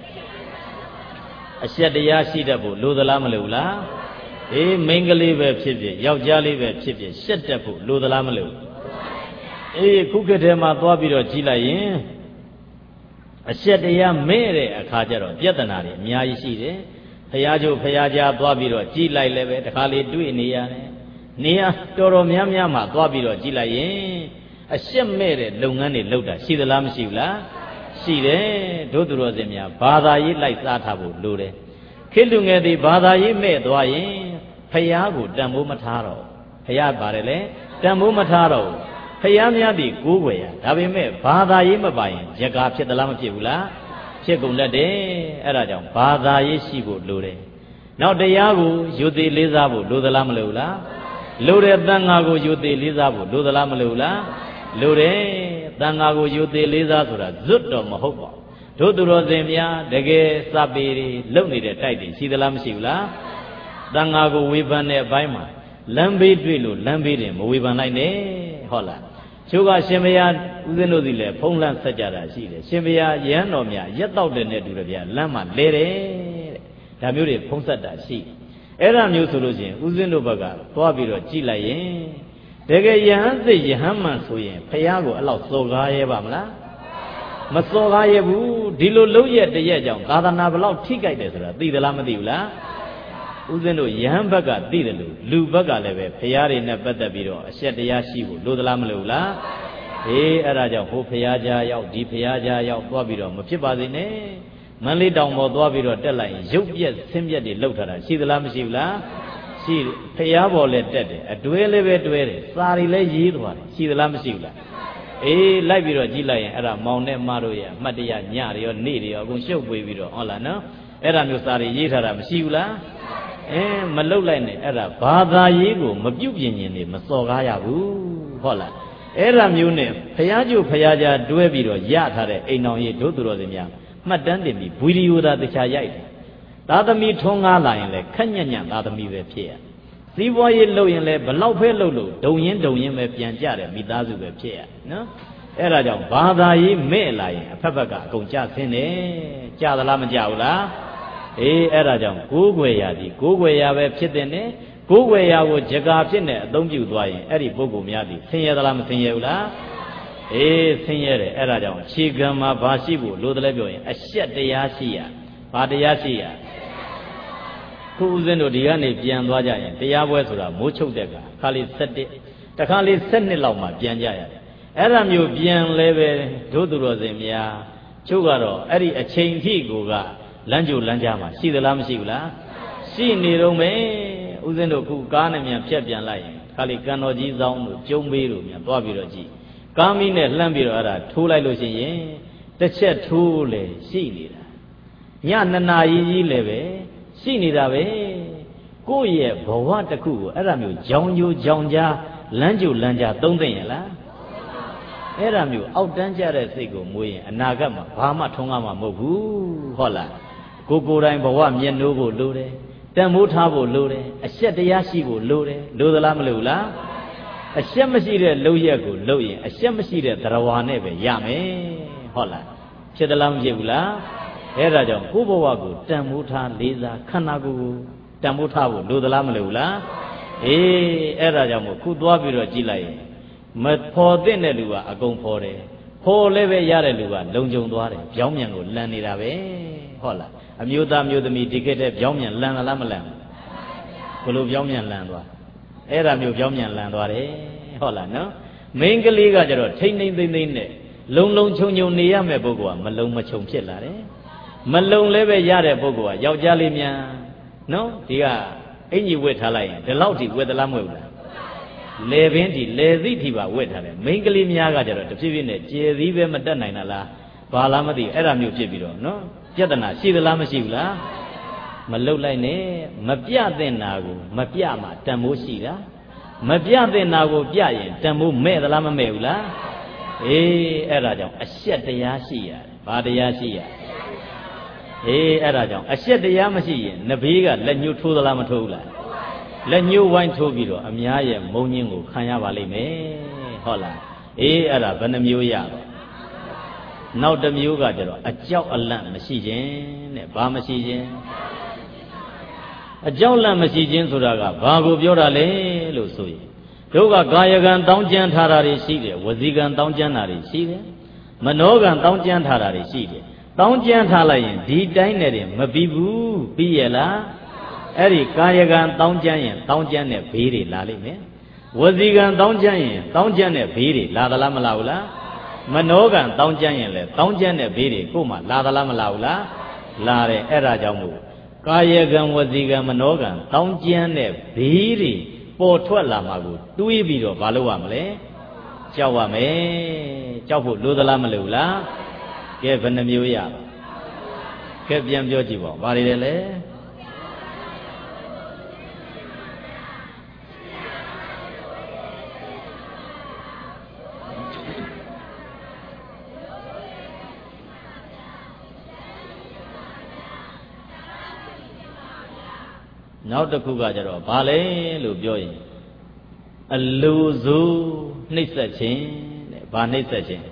အရှက်တရားရှိတတ်ဖို့လိုသလားမလိုဘူးလားအေးမိန်းကလေးပဲဖြစ်ဖြစ်ယောက်ျားလေးပဲဖြစ်ဖြစ်ရှက်တတ်ဖို့လိုသလားမလိုအေးခုခေတ်ထဲမှာသွားပြီးတော့ကြည့်လိုက်ရင်အရှက်တရားမဲ့တဲ့အခါကျတော့ပြဿနာတွေအများကြီးရှိတယ်ဖရာကျိုးဖရာကြားသွားပြီးတော့ကြည်လိုက်လည်းပဲတခါလေတွေ့နေရတယ်နေရတော်တော်များများမှသွားပြီးတော့ကြည်လိုက်ရင်အရှက်မဲ့တဲ့လုပ်ငန်းတွေလုပ်တာရှိသလားမရှိဘူးလားရှိတယ်တို့သူတော်စင်များဘာသာရေးလိုက်စားထားဖို့လိုတယ်ခေတ်လူငယ်တွေဘာသာရေးမဲ့သွားရင်ဖရာကိုတန်ဖိုးမထားတော့ဖရာပါတယ်လေတန်ဖိုးမထားတော့ဖယားများသည်ကိုးွယ်ရဒါပေမဲ့ဘာသာရေးမပါရင်ရကာဖြစ်သလားမဖြစ်ဘူးလားဖြစ်ကုန်တတ်တယ်အဲ့ဒါကြောင့်ဘာသာရေးရှိဖို့လိုတယ်နောက်တရားကိုယုသေးလေးစားဖို့လိုသလားမလိုဘူးလားလိုတဲ့သံဃာကိုယုသေးလေးစားဖို့လိုသလားမလိုဘူးလားလိုတယ်သံဃာကိုယုသေးလေးစားဆိုတာဇွတ်တော်မဟုတ်ပါဘူးတို့သူတော်စင်များတကယ်စပေတွေလုံနေတဲ့တိုက်တွေရှိသလားမရှိဘူးလားသံဃာကိုဝေဖန်တဲ့အပိုင်းမှာလမ်းဘေးတွေ့လို့လမ်းဘေးတင်မဝေဖန်လိုက်နဲ့ဟုတ်လားကျိုးကရှင်ဘုရားဦးဇင်းတို့စီလည်းဖုံးလန့်ဆက်ကြတာရှိတယ်ရှင်ဘုရားရဟန်းတော်များရက်တော့တယ်နဲ့တူတယ်ဗျာလမ်းမှာလဲတယ်တဲ့ဒါမျိုးတွေဖုံးဆက်တာရှိအဲ့ဒါမျိုးဆိုလို့ရှိရင်ဦးဇင်းတို့ဘက်ကသွားပြီးတော့ကြည်လိုက်ရင်တကယ်ယဟန်စိတ်ယဟန်မှန်ဆိုရင်ဘုရားကိုအဲ့လောက်စော်ကားရဲပါမလားမစော်ကားရဲဘူးဒီလိုလုံးရက်တရက်ကြောင့်သာသနာဘလောက်ထိကြိုက်တယ်ဆိုတာသိသလားမသိဘူးလားဦးဇင်းတို့ယဟန်ဘက်ကသိတယ်လို့လူဘက်ကလည်းပဲဖရာတွေနဲ့ပတ်သက်ပြီးတော့အရှက်တရားရှိဖို့လိုသလားမလိုဘူးလားအေးအဲ့ဒါကြောင့်ဟိုဖရာကြားရောက်ဒီဖရာကြားရောက်သွားပြီးတော့မဖြစ်ပါစေနဲ့မန္လေးတောင်ပေါ်သွားပြီးတော့တက်လိုက်ရင်ရုပ်ပြက်ဆင်းပြက်တွေလောက်ထားတာရှိသလားမရှိဘူးလားရှိဖရာပေါ်လည်းတက်တယ်အတွဲလည်းပဲတွဲတယ်စာရီလည်းရေးသွားတယ်ရှိသလားမရှိဘူးလားအေးလိုက်ပြီးတော့ကြည့်လိုက်ရင်အဲ့ဒါမောင်နဲ့မတို့ရဲ့အမှတ်တရညတွေရောနေ့တွေရောအကုန်ရှုပ်ပွေပြီးတော့ဟုတ်လားနော်အဲ့ဒါမျိုးစာရီရေးထားတာမရှိဘူးလားအဲမလုတ်လိုက်နဲ့အဲ့ဒါဘာသာရေးကိုမပြုတ်ပြင်းရင်နေမစော်ကားရဘူးဟုတ်လားအဲ့ဒါမျိုးနဲ့ဖရာကျို့ဖရာကြားတွဲပြီးတော့ရထားတဲ့အိမ်တော်ရေးတို့သူတော်စင်များမှတ်တမ်းတင်ပြီးဗီဒီယိုသာတခြားရိုက်တယ်သာသမီထွန်းကားလာရင်လည်းခက်ညံ့ညံ့သာသမီပဲဖြစ်ရစီးပွားရေးလုပ်ရင်လည်းဘလောက်ဖဲလုပ်လို့ဒုံရင်ဒုံရင်ပဲပြန်ကြတယ်မိသားစုပဲဖြစ်ရနော်အဲ့ဒါကြောင့်ဘာသာရေးမဲ့လာရင်အဖက်ဖက်ကအကုန်ကြဆင်းတယ်ကြသလားမကြဘူးလားအေးအဲ့ဒါကြောင့်ကိုးကွယ်ရာဒီကိုးကွယ်ရာပဲဖြစ်တဲ့နဲ့ကိုးကွယ်ရာကိုဂျကာဖြစ်နေအသုံးပြုသွားရင်အဲ့ဒီပုဂ္ဂိုလ်များဒီဆင်းရဲသလားမဆင်းရဲဘူးလားအေးဆင်းရဲတယ်အဲ့ဒါကြောင့်အခြေခံမှာဘာရှိဖို့လိုတယ်လဲပြောရင်အရှက်တရားရှိရဘာတရားရှိရခုဦးဇင်းတို့ဒီကနေပြန်သွားကြရင်တရားပွဲဆိုတာမိုးချုပ်တဲ့ကခါလေး၁၁တခါလေး၁၂လောက်မှပြန်ကြရတယ်အဲ့ဒါမျိုးပြန်လဲပဲတို့သူတော်စင်များချုပ်ကတော့အဲ့ဒီအချိန်ထိကိုကလမ်းကြိုလမ်းကြားမှာရှိသလားမရှိဘူးလားရှိနေတော့မယ်ဦးဇင်းတို့ခုကားနဲ့မြန်ဖြတ်ပြန်လိုက်ရင်ခါလေကန်တော်ကြီးဆောင်တို့ကျုံပေးတို့မြန်သွားပြီးတော့ကြည့်ကားမီးနဲ့လှမ်းပြီးတော့အဲ့ဒါထိုးလိုက်လို့ရှိရင်တစ်ချက်ထိုးလေရှိနေတာညနှစ်နာရီကြီးလည်းပဲရှိနေတာပဲကိုယ့်ရဲ့ဘဝတစ်ခုကိုအဲ့ဒါမျိုးကြောင်ကြိုကြောင်ကြားလမ်းကြိုလမ်းကြားသုံးသိမ့်ရလားအဲ့ဒါမျိုးအောက်တန်းကြတဲ့စိတ်ကိုမွေးရင်အနာဂတ်မှာဘာမှထုံးကားမှာမဟုတ်ဘူးဟုတ်လားကိုကိုယ်တိုင်ဘဝမျက်နှိုးဖို့လိုတယ်တန်ဖိုးထားဖို့လိုတယ်အရှက်တရားရှိဖို့လိုတယ်လိုသလားမလိုလားအရှက်မရှိတဲ့လုံရက်ကိုလုံရင်အရှက်မရှိတဲ့သရဝါနဲ့ပဲရမယ်ဟုတ်လားဖြစ်သလားမဖြစ်ဘူးလားအဲ့ဒါကြောင့်ကိုယ်ဘဝကိုတန်ဖိုးထားလေးစားခန္ဓာကိုယ်ကိုတန်ဖိုးထားဖို့လိုသလားမလိုဘူးလားအေးအဲ့ဒါကြောင့်မို့ခုသွားပြီးတော့ကြည့်လိုက်ရင်မဖော်တဲ့လူကအကုန်ဖော်တယ်ဖော်လည်းပဲရတဲ့လူကလုံခြုံသွားတယ်ပြောင်းမြန်ကိုလန်နေတာပဲဟုတ်လားအမျိုးသားမျိုးသမီးဒီကိတဲ့ပြောင်းမြန်လန်လားမလန်ဘယ်လိုပြောင်းမြန်လန်သွားအဲ့ဒါမျိုးပြောင်းမြန်လန်သွားတယ်ဟုတ်လားနော်မိန်းကလေးကကျတော့ထိမ့်ထိမ့်သိမ့်သိမ့်နဲ့လုံလုံခြုံခြုံနေရမယ့်ပုဂ္ဂိုလ်ကမလုံမခြုံဖြစ်လာတယ်မလုံလည်းပဲရတဲ့ပုဂ္ဂိုလ်ကယောက်ျားလေးမြန်နော်ဒီကအင်ကြီးဝတ်ထားလိုက်ရင်ဒီလောက်ထိဝတ်သလားမဟုတ်လားလေပင်ဒီလေသည့်ထိပါဝတ်ထားတယ်မိန်းကလေးများကကျတော့တဖြည်းဖြည်းနဲ့ကျေသီးပဲမတက်နိုင်တာလားဘာလားမသိအဲ့ဒါမျိုးဖြစ်ပြီးတော့နော်ပြဿနာရှိသလားမရှိဘူးလားမလုတ်လိုက်နဲ့မပြတဲ့နာကိုမပြမှတန်မိုးရှိတာမပြတဲ့နာကိုပြရင်တန်မိုးမဲ့သလားမမဲ့ဘူးလားအေးအဲ့ဒါကြောင့်အရှက်တရားရှိရတယ်ဘာတရားရှိရအေးအဲ့ဒါကြောင့်အရှက်တရားမရှိရင်နဘေးကလက်ညှိုးထိုးသလားမထိုးဘူးလားလက်ညှိုးဝိုင်းထိုးပြီးတော့အများရဲ့မုံညင်းကိုခံရပါလိမ့်မယ်ဟုတ်လားအေးအဲ့ဒါဘယ်နှမျိုးရတော့နောက်တစ်မျိုးကကျတော့အကြောက်အလန့်မရှိခြင်းတဲ့ဘာမရှိခြင်းအကြောက်လန့်မရှိခြင်းဆိုတာကဘာကိုပြောတာလဲလို့ဆိုရင်တို့ကကာယကံတောင်းကျမ်းထားတာတွေရှိတယ်ဝစီကံတောင်းကျမ်းတာတွေရှိတယ်မနောကံတောင်းကျမ်းထားတာတွေရှိတယ်တောင်းကျမ်းထားလိုက်ရင်ဒီတိုင်းနဲ့တင်မပြီးဘူးပြီးရလားအဲ့ဒီကာယကံတောင်းကျမ်းရင်တောင်းကျမ်းတဲ့ဘေးတွေလာလိမ့်မယ်ဝစီကံတောင်းကျမ်းရင်တောင်းကျမ်းတဲ့ဘေးတွေလာသလားမလာဘူးလားမနောကံတောင်းကျမ်းရင်လေတောင်းကျမ်းတဲ့ဘေးတွေကိုမှလာသလားမလာဘူးလားလာတယ်အဲ့ဒါကြောင့်မို့ကာယကံဝစီကံမနောကံတောင်းကျမ်းတဲ့ဘေးတွေပေါ်ထွက်လာမှာကိုတွေးပြီးတော့မလုပ်ရမလဲကြောက်ရမယ်ကြောက်ဖို့လိုသလားမလိုဘူးလားကဲဘယ်နှမျိုးရပါကဲပြန်ပြောကြည့်ပါဘာတွေလဲလဲနောက်တစ်ခုကကြတော့ဘာလဲလို့ပြောရင်အလူစုနှိမ့်ဆက်ခြင်းတဲ့ဘာနှိမ့်ဆက်ခြင်း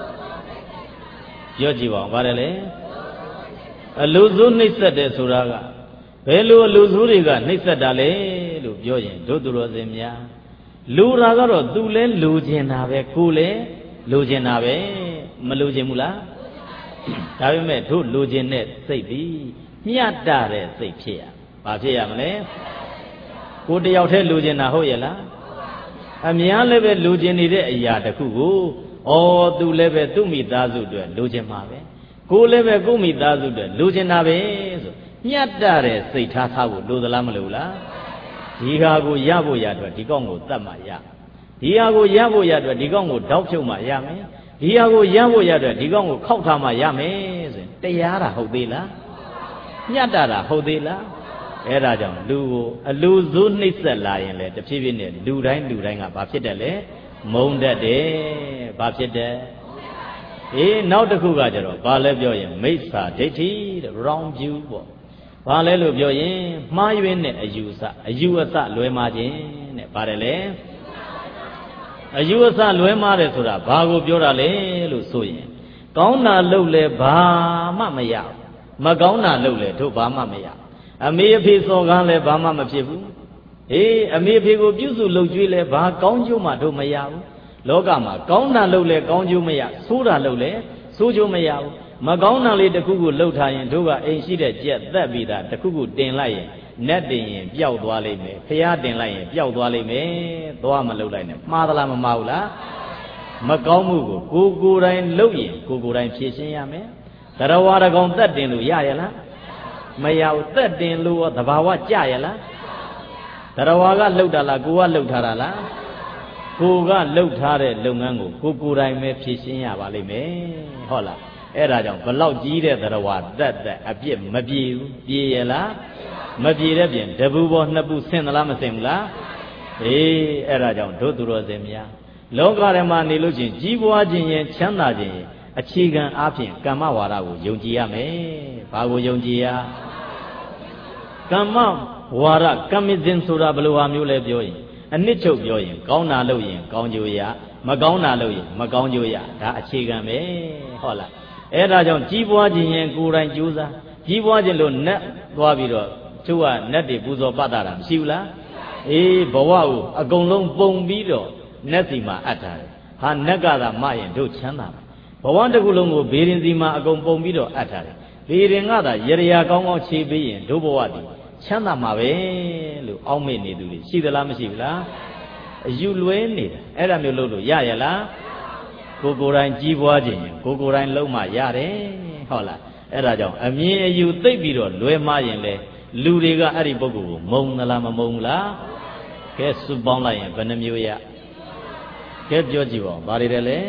ပြောကြည့်ပါဦးဘာလဲလဲအလူစုနှိမ့်ဆက်တယ်ဆိုတာကဘယ်လိုအလူစုတွေကနှိမ့်ဆက်တာလဲလို့ပြောရင်တို့သူတော်စင်များလူတာကတော့သူလဲလူကျင်တာပဲကိုလဲလူကျင်တာပဲမလူကျင်ဘူးလားဒါပေမဲ့တို့လူကျင်တဲ့စိတ်ပြီးမြတ်တာတဲ့စိတ်ဖြစ်ရဘာဖြစ်ရမလဲကိုတယောက်တည်းလူကျင်တာဟုတ်ရဲ့လားအများလည်းပဲလူကျင်နေတဲ့အရာတစ်ခုကိုဩသူလည်းပဲသူ့မိသားစုအတွက်လူကျင်မှာပဲကိုလည်းပဲကို့မိသားစုအတွက်လူကျင်တာပဲဆိုမြတ်တာတဲ့စိတ်ထားထားဖို့လိုသလားမလိုလားဒီဟာကိုရဖို့ရအတွက်ဒီကောင်းကိုတတ်မှရဒီဟာကိုရဖို့ရအတွက်ဒီကောင်းကိုတောက်ဖြုတ်မှရမယ်ဒီဟာကိုရဖို့ရအတွက်ဒီကောင်းကိုခောက်ထားမှရမယ်ဆိုရင်တရားတာဟုတ်သေးလားမြတ်တာတာဟုတ်သေးလားအဲ့ဒါကြောင့်လူကိုအလူစုနှိမ့်ဆက်လာရင်လေတဖြည်းဖြည်းနဲ့လူတိုင်းလူတိုင်းကဘာဖြစ်တယ်လဲမုန်းတတ်တယ်ဘာဖြစ်တယ်အေးနောက်တစ်ခုကကြတော့ဘာလဲပြောရင်မိစ္ဆာဒိဋ္ဌိတဲ့ wrong view ပေါ့ဘာလဲလို့ပြောရင်မှားယွင်းတဲ့အယူအဆအယူအဆလွဲမှားခြင်းတဲ့ပါတယ်လေအယူအဆလွဲမှားတယ်ဆိုတာဘာကိုပြောတာလဲလို့ဆိုရင်ကောင်းတာလုပ်လဲဘာမှမရမကောင်းတာလုပ်လဲတို့ဘာမှမရအမေအဖေစော်ကားလဲဘာမှမဖြစ်ဘူးအေးအမေအဖေကိုပြုစုလုပ်ကြွေးလဲဘာကောင်းကျိုးမှတို့မရဘူးလောကမှာကောင်းတာလုပ်လဲကောင်းကျိုးမရဆိုးတာလုပ်လဲဆိုးကျိုးမရဘူးမကောင်းတာလေးတစ်ခုခုလှုပ်ထားရင်တို့ကအိမ်ရှိတဲ့ကြက်သက်ပြီးသားတစ်ခုခုတင်လိုက်ရင်နက်တင်ရင်ပျောက်သွားလိမ့်မယ်ဖျားတင်လိုက်ရင်ပျောက်သွားလိမ့်မယ်သွားမလှုပ်လိုက်နဲ့မှားသလားမမှားဘူးလားမကောင်းမှုကိုကိုကိုယ်တိုင်လုပ်ရင်ကိုကိုယ်တိုင်ဖြေရှင်းရမယ်တရားဝါဒကောင်သက်တင်လို့ရရလားမရဘူးသက်တင်လို့ရောသဘာဝကြရလားတရဝါကလှုပ်တာလားကိုကလှုပ်ထားတာလားကိုကလှုပ်ထားတဲ့လုပ်ငန်းကိုကိုကိုယ်တိုင်ပဲဖြည့်ရှင်းရပါလိမ့်မယ်ဟုတ်လားအဲ့ဒါကြောင့်ဘလောက်ကြီးတဲ့တရဝါတက်တက်အပြစ်မပြေဘူးပြေရလားမပြေတဲ့ပြင်တပူပေါ်နှစ်ပူဆင်းသလားမဆင်းဘူးလားအေးအဲ့ဒါကြောင့်တို့သူတော်စင်များလောကထဲမှာနေလို့ချင်းကြီးပွားခြင်းရင်ချမ်းသာခြင်းရင်အခြေခံအားဖြင့်ကမ္မဝါဒကိုယုံကြည်ရမယ်ဘာကိုယုံကြည်ရကမ္မဝါဒကမ္မဇင်ဆိုတာဘယ်လိုဟာမျိုးလဲပြောရင်အနှစ်ချုပ်ပြောရင်ကောင်းတာလုပ်ရင်ကောင်းကျိုးရမကောင်းတာလုပ်ရင်မကောင်းကျိုးရဒါအခြေခံပဲဟုတ်လားအဲ့ဒါကြောင့်ကြီးပွားခြင်းရင်ကိုယ်တိုင်ကြိုးစားကြီးပွားခြင်းလို့နတ်သွားပြီးတော့သူကနတ်တွေပူဇော်ပတ်တာမရှိဘူးလားအေးဘဝကိုအကုန်လုံးပုံပြီးတော့နတ်စီမှာအပ်ထားတယ်ဟာနတ်ကသာမရင်တို့ချမ်းသာဘဝတစ်ခုလုံးကိုဘေရင်စီမှာအကုန်ပုံပြီးတော့အပ်ထားတယ်ဘေရင်ကသာရရကောင်းကောင်းခြေပေးရင်တို့ဘဝတည်ချမ်းသာမှာပဲလို့အောက်မေ့နေသူတွေရှိသလားမရှိဘူးလားအယူလွဲနေတာအဲ့ဒါမျိုးလုပ်လို့ရရလားကိုကိုယ်တိုင်ကြီးပွားခြင်းရင်ကိုကိုယ်တိုင်လုံးမှရတယ်ဟုတ်လားအဲ့ဒါကြောင့်အမြင်အယူသိပ်ပြီးတော့လွဲမှားရင်လေလူတွေကအဲ့ဒီပုဂ္ဂိုလ်ကိုမုံသလားမမုံလားကဲစုပေါင်းလိုက်ရင်ဘယ်နှမျိုးရကဲပြောကြည့်ပါဦးဘာတွေလဲလဲ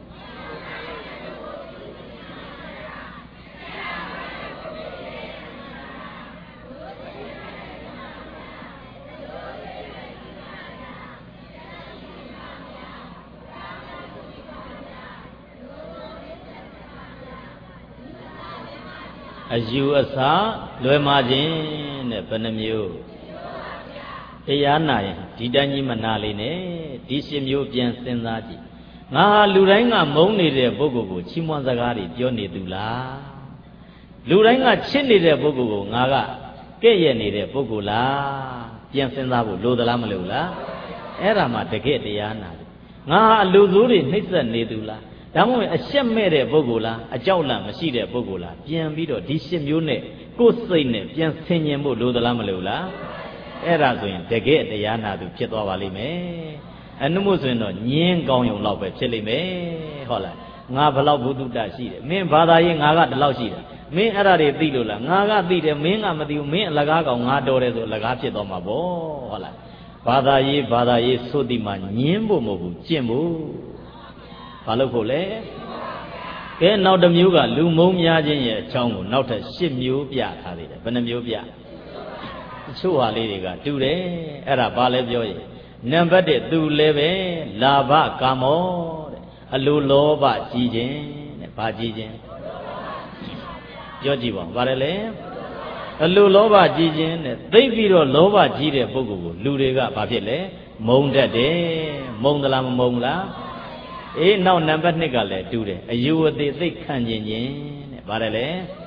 အယူအဆလွယ်မှာခြင်းတဲ့ဘယ်နှမျိုးတရားနာရင်ဒီတိုင်းကြီးမနာလေးနဲ့ဒီရှင်မျိုးပြန်စဉ်းစားကြည့်ငါဟာလူတိုင်းကမုန်းနေတဲ့ပုဂ္ဂိုလ်ကိုချီးမွမ်းစကားတွေပြောနေသူလားလူတိုင်းကချစ်နေတဲ့ပုဂ္ဂိုလ်ကိုငါကကဲ့ရဲ့နေတဲ့ပုဂ္ဂိုလ်လားပြန်စဉ်းစားဖို့လိုသလားမလိုလားအဲ့ဒါမှတကယ်တရားနာတယ်ငါဟာအလူဆိုးတွေနှိမ့်ဆက်နေသူလားဒါမှမဟုတ်အရှက်မဲ့တဲ့ပုဂ္ဂိုလ်လားအကြောက်လန့်မရှိတဲ့ပုဂ္ဂိုလ်လားပြန်ပြီးတော့ဒီရှစ်မျိုးနဲ့ကိုယ်စိတ်နဲ့ပြန်ဆင်ញင်ဖို့လိုသလားမလိုလားအဲ့ဒါဆိုရင်တကယ်တရားနာသူဖြစ်သွားပါလိမ့်မယ်အနုမို့ဆိုရင်တော့ညင်းကောင်းယုံလောက်ပဲဖြစ်လိမ့်မယ်ဟုတ်လားငါဘလောက်ဘုဒ္ဓတရှိတယ်မင်းဘာသာရေးငါကဒီလောက်ရှိတယ်မင်းအဲ့ဒါတွေသိလို့လားငါကသိတယ်မင်းကမသိဘူးမင်းအလကားကောင်ငါတော်တယ်ဆိုအလကားဖြစ်သွားမှာပေါ့ဟုတ်လားဘာသာရေးဘာသာရေးဆိုသည်မှာညင်းဖို့မဟုတ်ဘူးကျင့်ဖို့ဘာလို့ဖို့လဲကဲနောက်တစ်မျိုးကလူမုံများခြင်းရဲ့အကြောင်းကိုနောက်ထပ်ရှစ်မျိုးပြထားသေးတယ်ဘယ်နှမျိုးပြတချို့ဟာလေးတွေကတူတယ်အဲ့ဒါဘာလဲပြောရင်နံပါတ်တစ်သူလည်းပဲလာဘကာမောတဲ့အလိုလောဘကြီးခြင်းတဲ့ဘာကြီးခြင်းပြောကြည့်ပါဦးဘာလဲလဲအလိုလောဘကြီးခြင်းတဲ့သိပြီးတော့လောဘကြီးတဲ့ပုဂ္ဂိုလ်ကိုလူတွေကဘာဖြစ်လဲမုံတတ်တယ်မုံသလားမမုံလားအေးနောက်နံပါတ်နှစ်ကလည်းတူတယ်အယူအသေးသိခံခြင်းခြင်းတဲ့ဗါတယ်လေ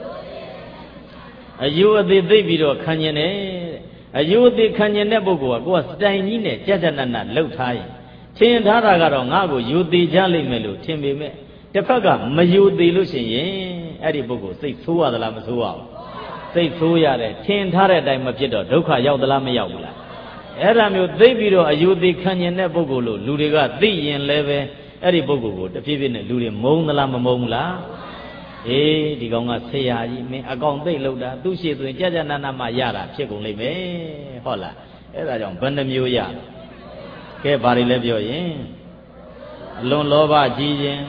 အယူအသေးသိပြီးတော့ခံခြင်းတယ်အယူအသေးခံခြင်းတဲ့ပုဂ္ဂိုလ်ကကိုယ်ကစတိုင်ကြီးနဲ့ကြက်ကြက်နက်နက်လှုပ်ထားရင်ထင်ထားတာကတော့ငါ့ကိုယူသေးကြလိမ့်မယ်လို့ထင်ပေမဲ့တစ်ဖက်ကမယူသေးလို့ရှိရင်အဲ့ဒီပုဂ္ဂိုလ်စိတ်ဆိုးရသလားမဆိုးရဘူးစိတ်ဆိုးရတယ်ထင်ထားတဲ့အတိုင်းမဖြစ်တော့ဒုက္ခရောက်သလားမရောက်ဘူးလားအဲ့ဒါမျိုးသိပြီးတော့အယူသေးခံခြင်းတဲ့ပုဂ္ဂိုလ်လို့လူတွေကသိရင်လည်းပဲအဲ့ဒီပုဂ္ဂိုလ်ကိုတဖြည်းဖြည်းနဲ့လူတွေမုန်းသလားမမုန်းဘူးလားအေးဒီကောင်ကဆရာကြီးမင်းအကောင်သိလို့တာသူ့ရှိဆိုရင်ကြာကြာနာနာမှရတာဖြစ်ကုန်လိမ့်မယ်ဟုတ်လားအဲ့ဒါကြောင့်ဘယ်နှမျိုးရကဲဘာတွေလဲပြောရင်အလွန်လောဘကြီးခြင်း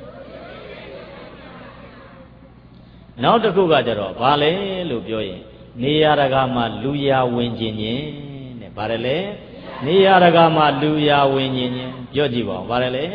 နောက်တစ်ခုကကြတော့ဘာလဲလို့ပြောရင်နေရတကာမှာလူရဝင်ခြင်းခြင်းတဲ့ဘာလဲလဲနေရတကာမှာလူရဝင်ခြင်းခြင်းပြောကြည့်ပါဦးဘာလဲလဲ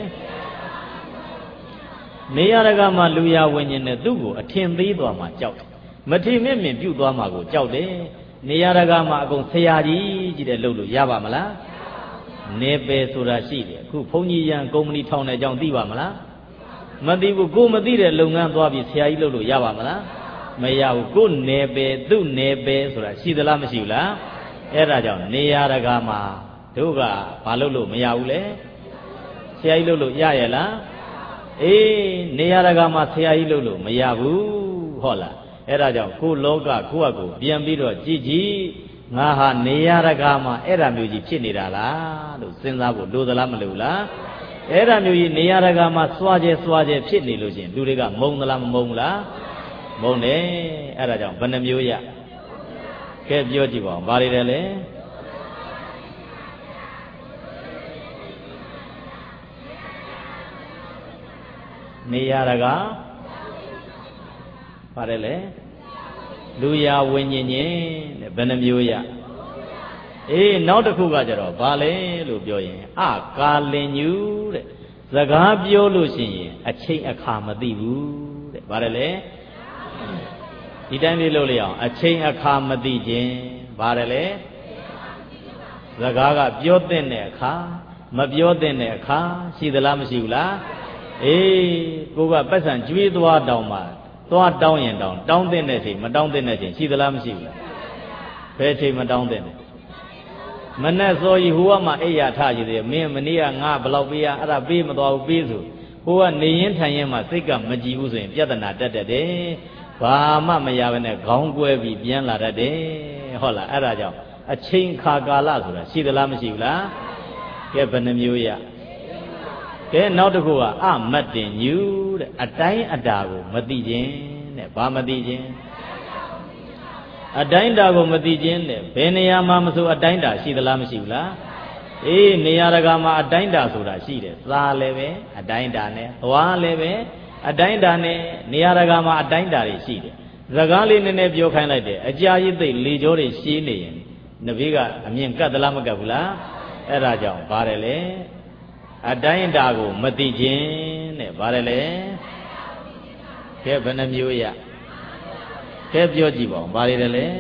နေရတကာမှာလူရဝင်ခြင်းနဲ့သူ့ကိုအထင်သေးသွားမှကြောက်တယ်မထင်မဲ့မြင်ပြုတ်သွားမှကိုကြောက်တယ်နေရတကာမှာအကုန်ဆရာကြီးကြီးတဲ့လှုပ်လို့ရပါမလားနေပယ်ဆိုတာရှိတယ်အခုဘုန်းကြီးရန်ကုမ္ပဏီထောင်တဲ့အကြောင်းသိပါမလားမသိဘူးကိုမသိတဲ့လုပ်ငန်းသွားပြီးဆရာကြီးလှုပ်လို့ရပါမလားမရဘူးကိုနေပယ်သူ့နေပယ်ဆိုတာရှိသလားမရှိဘူးလားအဲ့ဒါကြောင့်နေရတကာမှာတို့ကဘာလုပ်လို့မရဘူးလေဆရာကြီးလှုပ်လို့ရရဲ့လားအေးနေရတကာမှာဆရာကြီးလှုပ်လို့မရဘူးဟုတ်လားအဲ့ဒါကြောင့်ကိုလောကကိုယ့်အကိုပြန်ပြီးတော့ကြည်ကြည်ငါဟာနေရတကာမှာအဲ့ဒါမျိုးကြီးဖြစ်နေတာလားလို့စဉ်းစားဖို့လိုသလားမလိုလားအဲ့ဒါမျိုးကြီးနေရတကာမှာစွာကျဲစွာကျဲဖြစ်နေလို့ချင်းလူတွေကမုံသလားမမုံလားမုံတယ်အဲ့ဒါကြောင့်ဘယ်နှမျိုးရကဲပြောကြည့်ပါဦးဘာတွေလဲနေရတကားပါတယ်လေလူရဝิญဉ်ချင်းတဲ့ဘယ်နှမျိုးရအေးနောက်တစ်ခုကကြတော့ဘာလဲလို့ပြောရင်အကာလင်ညူတဲ့စကားပြောလို့ရှိရင်အချိန်အခါမသိဘူးတဲ့ပါတယ်လေဒီတိုင်းလေးလို့လေအောင်အချိန်အခါမသိခြင်းပါတယ်လေစကားကပြောတဲ့အခါမပြောတဲ့အခါရှိသလားမရှိဘူးလားအေးကိုကပတ်စံကျွေးသွားတောင်းမှာသွားတောင်းရင်တောင်းတောင်းတဲ့ချိန်မတောင်းတဲ့ချိန်ရှိသလားမရှိဘူးလားဘယ်ချိန်မတောင်းတဲ့မနဲ့စောကြီးဟိုကမှအိယာထကြည့်တယ်မင်းမနေ့ကငါဘလောက်ပေးရအဲ့ဒါပေးမသွားဘူးပေးဆိုဟိုကနေရင်ထိုင်ရင်မှစိတ်ကမကြည်ဘူးဆိုရင်ပြဿနာတက်တက်တယ်ဘာမှမရဘဲနဲ့ခေါင်းကွဲပြီးပြန်လာတတ်တယ်ဟုတ်လားအဲ့ဒါကြောင့်အချိန်ခါကာလဆိုတာရှိသလားမရှိဘူးလားကဲဘယ်နှမျိုးရကဲနောက်တစ်ခုကအမတ်တင်ညူတဲ့အတိုင်းအတာကိုမသိခြင်းတဲ့ဘာမသိခြင်းအတိုင်းတာကိုမသိခြင်းတဲ့ဘယ်နေရာမှာမဆိုအတိုင်းတာရှိသလားမရှိဘူးလားအေးနေရာတကာမှာအတိုင်းတာဆိုတာရှိတယ်စားလည်းပဲအတိုင်းတာနဲ့သွားလည်းပဲအတိုင်းတာနဲ့နေရာတကာမှာအတိုင်းတာတွေရှိတယ်စကားလေးနည်းနည်းပြောခိုင်းလိုက်တယ်အကြာကြီးသိလေကြောတွေရှင်းနေရင်နဘေးကအမြင်ကတ်သလားမကတ်ဘူးလားအဲ့ဒါကြောင့်ပါတယ်လေအတိုင်းတာကိုမသိခြင်းတဲ့ပါတယ်လေကဲဘယ်နှမျိုးရကဲပြောကြည့်ပါဦးဘာတွေလဲဘယ်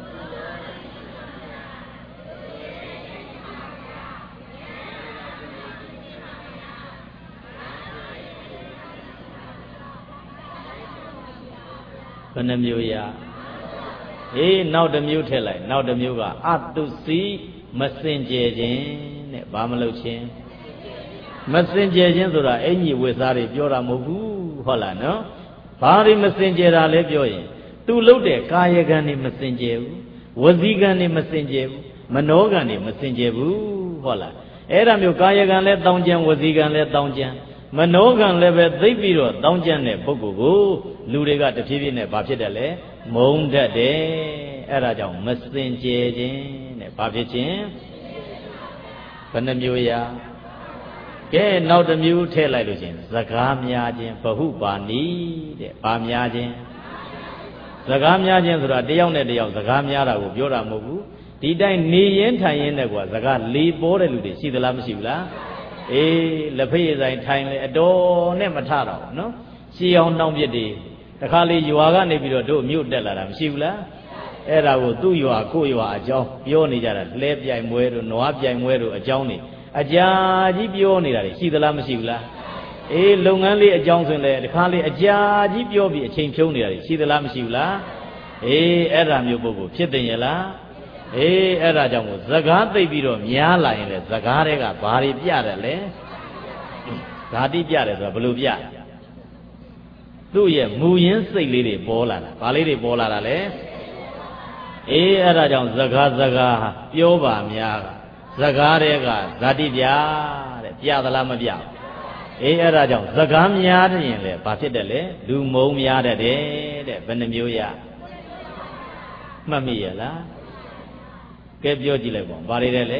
နှမျိုးရအေးနောက်တစ်မျိုးထည့်လိုက်နောက်တစ်မျိုးကအတုစီမစင်ကြယ်ခြင်းတဲ့ဘာမလုပ်ခြင်းမစင်ကြယ်ခြင်းဆိုတာအင်ကြီးဝိစားတွေပြောတာမဟုတ်ဘူးဟုတ်လားနော်ဘာတွေမစင်ကြယ်တာလဲပြောရင်သူလှုပ်တဲ့ကာယကံတွေမစင်ကြယ်ဘူးဝစီကံတွေမစင်ကြယ်ဘူးမနောကံတွေမစင်ကြယ်ဘူးဟုတ်လားအဲ့ဒါမျိုးကာယကံလည်းတောင်းကြံဝစီကံလည်းတောင်းကြံမနောကံလည်းပဲသိပြီးတော့တောင်းကြံတဲ့ပုဂ္ဂိုလ်ကိုလူတွေကတဖြည်းဖြည်းနဲ့ဘာဖြစ်တယ်လဲမုန်းတတ်တယ်အဲ့ဒါကြောင့်မစင်ကြယ်ခြင်းတဲ့ဘာဖြစ်ခြင်းဘယ်နှမျိုးရကဲနောက်တစ်မျိုးထည့်လိုက်လို့ချင်းစကားများခြင်းဘဟုပါဏီတဲ့ဘာများခြင်းစကားများခြင်းဆိုတာတယောက်နဲ့တယောက်စကားများတာကိုပြောတာမဟုတ်ဘူးဒီတိုင်းနေရင်ထိုင်ရင်နဲ့ကွာစကားလေးပေါ်တဲ့လူတွေရှိသလားမရှိဘူးလားအေးလက်ဖေးဆိုင်ထိုင်လေအတော်နဲ့မထတော့ဘူးနော်ရှီအောင်နှောင်းပြစ်တွေတခါလေရွာကနေပြီးတော့တို့မြို့တက်လာတာမရှိဘူးလားအဲ့ဒါကိုသူ့ရွာကိုယ့်ရွာအကြောင်းပြောနေကြတာလဲပြိုင်မွဲတို့နွားပြိုင်မွဲတို့အကြောင်းနေအကြာကြီးပြောနေတာတွေရှိသလားမရှိဘူးလားအေးလုပ်ငန်းလေးအကြောင်းဆိုရင်လေတခါလေအကြာကြီးပြောပြီးအချိန်ဖြုံးနေတာတွေရှိသလားမရှိဘူးလားအေးအဲ့ဒါမျိုးပုဂ္ဂိုလ်ဖြစ်တယ်ရလားအေးအဲ့ဒါကြောင့်မို့စကားသိပြီးတော့များလာရင်လေစကားတွေကဘာတွေပြတယ်လဲဓာတိပြတယ်ဆိုတာဘယ်လိုပြသူ့ရဲ့မူရင်းစိတ်လေးတွေပေါ်လာတာဘာလေးတွေပေါ်လာတာလဲအေးအဲ့ဒါကြောင့်စကားစကားပြောပါများစကားတွေကဇာတိပြတဲ့ပြသလားမပြအေးအဲ့ဒါကြောင့်စကားများတဲ့ရင်လေဘာဖြစ်တယ်လဲလူမုံများတဲ့တဲ့ဘယ်နှမျိုးရမှတ်မိရလားကဲပြောကြည့်လိုက်ပါဘာတွေလဲလဲ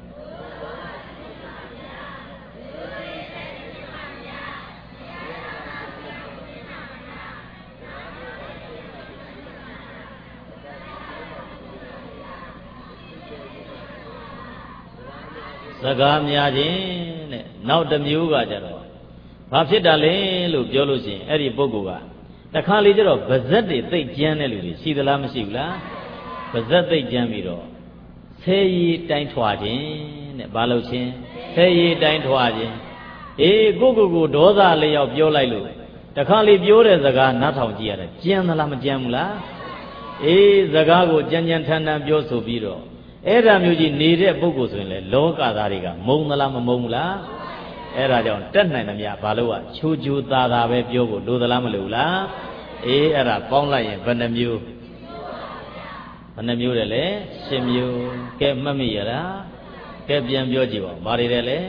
စကားများခြင်းတဲ့နောက်တစ်မျိုးကကြတော့ဘာဖြစ်တာလဲလို့ပြောလို့ရှိရင်အဲ့ဒီပုဂ္ဂိုလ်ကတခါလေကျတော့ဗဇက်တွေသိပ်ကျမ်းတဲ့လူတွေရှိသလားမရှိဘူးလားဗဇက်သိပ်ကျမ်းပြီးတော့ဆဲရီတိုင်းထွာခြင်းတဲ့ဘာလို့ချင်းဆဲရီတိုင်းထွာခြင်းအေးကိုကိုကိုဒေါသလေးရောက်ပြောလိုက်လို့တခါလေပြောတဲ့စကားနားထောင်ကြည့်ရတယ်ကျမ်းသလားမကျမ်းဘူးလားအေးစကားကိုကြမ်းကြမ်းထန်ထန်ပြောဆိုပြီးတော့အဲ့ဒါမျိုးကြီးနေတဲ့ပုဂ္ဂိုလ်ဆိုရင်လေလောကသားတွေကမုံသလားမမုံဘူးလားအဲ့ဒါကြောင့်တက်နိုင်သမျှဘာလို့ကချိုးချိုးသားသားပဲပြောဖို့လိုသလားမလိုဘူးလားအေးအဲ့ဒါပေါင်းလိုက်ရင်ဘယ်နှမျိုးဘယ်နှမျိုးလဲလဲရှင်းမျိုးကဲမှတ်မိရလားကဲပြန်ပြောကြည့်ပါဘာတွေလဲလဲ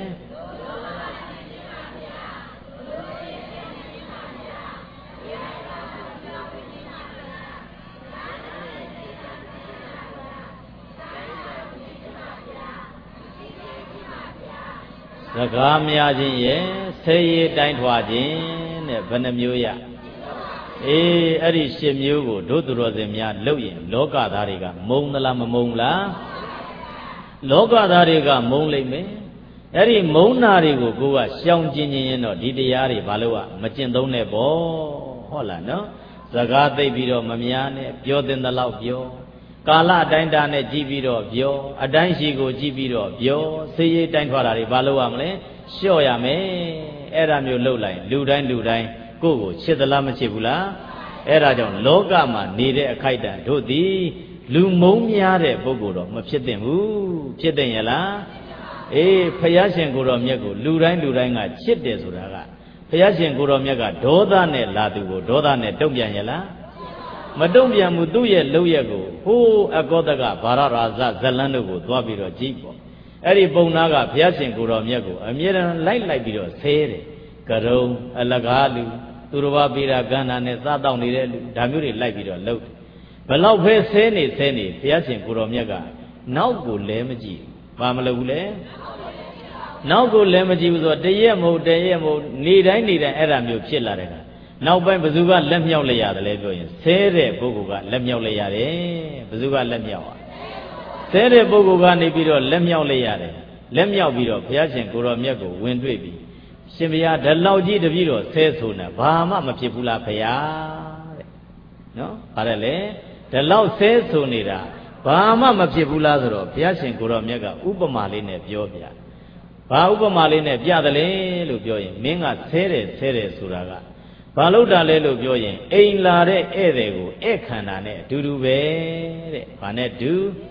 ကားများခြင်းရဲ့ဆေးရည်တိုင်းထွာခြင်းတဲ့ဘယ်နှမျိုးရအေးအဲ့ဒီရှစ်မျိုးကိုတို့သူတော်စင်များလုပ်ရင်လောကသားတွေကမုံသလားမမုံလားလောကသားတွေကမုံလိမ့်မယ်အဲ့ဒီမုံနာတွေကိုကိုကရှောင်ကျင်ခြင်းရင်တော့ဒီတရားတွေဘာလို့ကမကျင့်သုံးနဲ့ပေါ့ဟုတ်လားနော်စကားသိပ်ပြီးတော့မများနဲ့ပြောတဲ့လောက်ပြောကာလအတိုင်းတာနဲ့ကြည့်ပြီးတော့ပြောအတိုင်းရှိကိုကြည့်ပြီးတော့ပြောဆေးရည်တိုင်းထွာတာတွေဘာလို့ရမလဲလျှော့ရမယ်အဲ့ဒါမျိုးလှုပ်လိုက်လူတိုင်းလူတိုင်းကိုယ့်ကိုချစ်သလားမချစ်ဘူးလားအဲ့ဒါကြောင့်လောကမှာနေတဲ့အခိုက်အတန့်တို့သည်လူမုံများတဲ့ပုဂ္ဂိုလ်တော့မဖြစ်သင့်ဘူးဖြစ်တဲ့ရလားအေးဖယားရှင်ကိုတော်မြတ်ကိုလူတိုင်းလူတိုင်းကချစ်တယ်ဆိုတာကဖယားရှင်ကိုတော်မြတ်ကဒေါသနဲ့လာသူကိုဒေါသနဲ့တုံ့ပြန်ရလားမတုံ့ပြန်ဘူးသူ့ရဲ့လုပ်ရက်ကိုဟိုးအကောတကဘာရရာဇဇလန်းတို့ကိုသွားပြီးတော့ကြည့်ပေါ့အဲ့ဒီပုံနာကဘုရားရှင်ကိုတော်မြတ်ကိုအမြဲတမ်းလိုက်လိုက်ပြီးတော့ဆဲတယ်ကရုံအလကားလူသူတော်ဘာပိရာကန္နာနဲ့စားတောက်နေတဲ့လူဒါမျိုးတွေလိုက်ပြီးတော့လှုပ်ဘလောက်ပဲဆဲနေဆဲနေဘုရားရှင်ကိုတော်မြတ်ကနောက်ကိုလဲမကြည့်ဘာမလုပ်ဘူးလဲနောက်ကိုလဲမကြည့်ဘူးဆိုတော့တရက်မဟုတ်တရက်မဟုတ်နေတိုင်းနေတိုင်းအဲ့ဒါမျိုးဖြစ်လာတဲ့အခါနောက်ပိုင်းဘယ်သူကလက်မြောက်လိုက်ရတယ်လဲပြောရင်ဆဲတဲ့ပုဂ္ဂိုလ်ကလက်မြောက်လိုက်ရတယ်ဘယ်သူကလက်မြောက်อ่ะဆဲတဲ့ပုဂ္ဂိုလ်ကနေပြီးတော့လက်မြောက်လိုက်ရတယ်လက်မြောက်ပြီးတော့ဘုရားရှင်ကိုတော်မြတ်ကိုဝင်တွေ့ပြီးရှင်ဘုရားဓလောက်ကြီးတပည့်တော်ဆဲဆိုနေဘာမှမဖြစ်ဘူးလားဘုရားတဲ့နော်ဗါတယ်လေဓလောက်ဆဲဆိုနေတာဘာမှမဖြစ်ဘူးလားဆိုတော့ဘုရားရှင်ကိုတော်မြတ်ကဥပမာလေးနဲ့ပြောပြဘာဥပမာလေးနဲ့ပြတယ်လေလို့ပြောရင်မင်းကဆဲတယ်ဆဲတယ်ဆိုတာကဘာလို့တာလဲလို့ပြောရင်အိမ်လာတဲ့ဧည့်သည်ကိုဧည့်ခံတာနဲ့အတူတူပဲတဲ့ဘာနဲ့တူ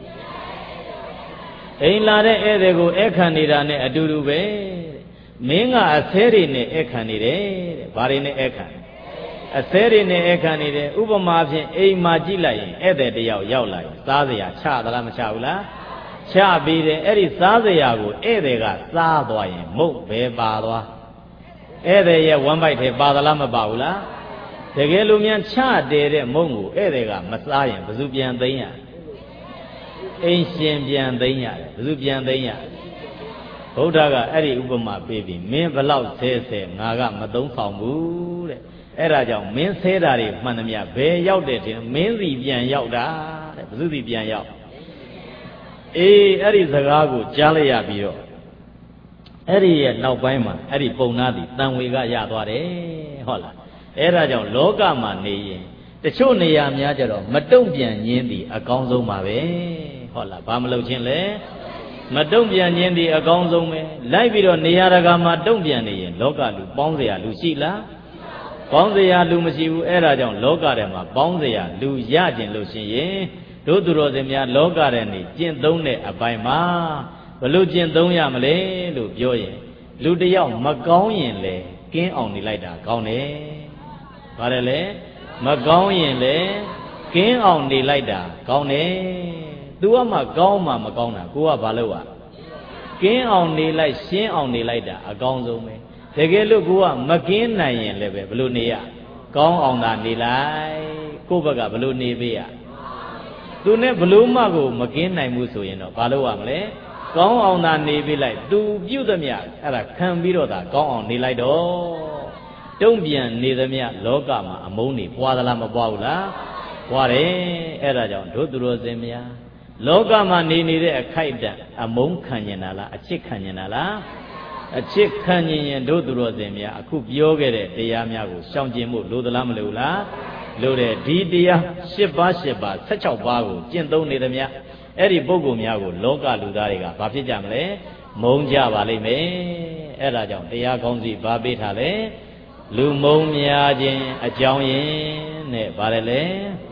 အိမ်လာတဲ့ဧည့်သည်ကိုဧည့်ခံနေတာနဲ့အတူတူပဲမင်းကအဆဲတွေနဲ့ဧည့်ခံနေတယ်တဲ့ဘာတွေနဲ့ဧည့်ခံအဆဲတွေနဲ့ဧည့်ခံနေတယ်ဥပမာဖြင့်အိမ်မှာကြည့်လိုက်ရင်ဧည့်သည်တယောက်ရောက်လာရင်စားစရာချသလားမချဘူးလားချပြီးတယ်အဲ့ဒီစားစရာကိုဧည့်သည်ကစားသွားရင်မုတ်ပဲပါသွားဧည့်သည်ရဲ့ဝမ်းပိုက်ထဲပါသလားမပါဘူးလားတကယ်လို့များချတယ်တဲ့မုံကိုဧည့်သည်ကမစားရင်ဘယ်သူပြန်သိမ်းရအိမ်ရှင်ပြန်သိမ်းရတယ်ဘယ်သူပြန်သိမ်းရဗုဒ္ဓကအဲ့ဒီဥပမာပေးပြီးမင်းဘလောက်ဆဲဆဲငါကမသုံးဆောင်ဘူးတဲ့အဲ့ဒါကြောင့်မင်းဆဲတာတွေမှန်သမျှဘယ်ရောက်တယ်တင်မင်းစီပြန်ရောက်တာတဲ့ဘယ်သူစီပြန်ရောက်အေးအဲ့ဒီစကားကိုကြားလိုက်ရပြီးတော့အဲ့ဒီရဲ့နောက်ပိုင်းမှာအဲ့ဒီပုံနာသည်တန်ဝေကရသွားတယ်ဟုတ်လားအဲ့ဒါကြောင့်လောကမှာနေရင်တချို့နေရာများကြတော့မတုံ့ပြန်ခြင်းသည်အကောင်းဆုံးပါပဲဟုတ်လားဘာမလုပ်ခြင်းလဲမတုံ့ပြန်ခြင်းသည်အကောင်းဆုံးပဲလိုက်ပြီးတော့နေရာတကာမှာတုံ့ပြန်နေရင်လောကလူပေါင်းเสียလူရှိလားပေါင်းเสียလူမရှိဘူးအဲ့ဒါကြောင့်လောကထဲမှာပေါင်းเสียလူရကျင်လို့ရှိရင်တို့သူတော်စင်များလောကထဲနေကျင့်သုံးတဲ့အပိုင်းမှာဘလို့ကျင့်သုံးရမလဲလို့ပြောရင်လူတယောက်မကောင်းရင်လေကင်းအောင်နေလိုက်တာကောင်းတယ်။ဘာလဲလဲမကောင်းရင်လေကင်းအောင်နေလိုက်တာကောင်းတယ်။ तू ကမှကောင်းမှမကောင်းတာကိုကဘာလို့อ่ะကင်းအောင်နေလိုက်ရှင်းအောင်နေလိုက်တာအကောင်းဆုံးပဲ။တကယ်လို့ကိုကမကင်းနိုင်ရင်လည်းပဲဘလို့နေရကောင်းအောင်သာနေလိုက်ကိုယ့်ဘက်ကဘလို့နေပေးရသူနဲ့ဘလို့မှကိုမကင်းနိုင်ဘူးဆိုရင်တော့ဘာလို့ရမလဲကောင်းအောင်သာနေပေးလိုက်သူပြုတ်သမျှအဲ့ဒါခံပြီးတော့သာကောင်းအောင်နေလိုက်တော့တုံ့ပြန်နေသမျှလောကမှာအမုန်းနေပွားသလားမပွားဘူးလားပွားတယ်အဲ့ဒါကြောင့်တို့သူတော်စင်များလောကမှာနေနေတဲ့အခိုက်အတန့်အမုန်းခံကျင်တာလားအချစ်ခံကျင်တာလားအချစ်ခံကျင်ရင်တို့သူတော်စင်များအခုပြောခဲ့တဲ့တရားများကိုရှောင်ကျင်မှုလိုသလားမလိုဘူးလားလို့တဲ့ဒီတရား၈ပါး၈ပါး၁၆ပါးကိုကျင့်သုံးနေသမျှအဲ့ဒီပုဂ္ဂိုလ်များကိုလောကလူသားတွေကဘာဖြစ်ကြမလဲမုန်းကြပါလိမ့်မယ်အဲ့ဒါကြောင့်တရားကောင်းစီဘာပေးထားလဲလူမုန်းများခြင်းအကြောင်းရင်းနဲ့ဗါတယ်လေ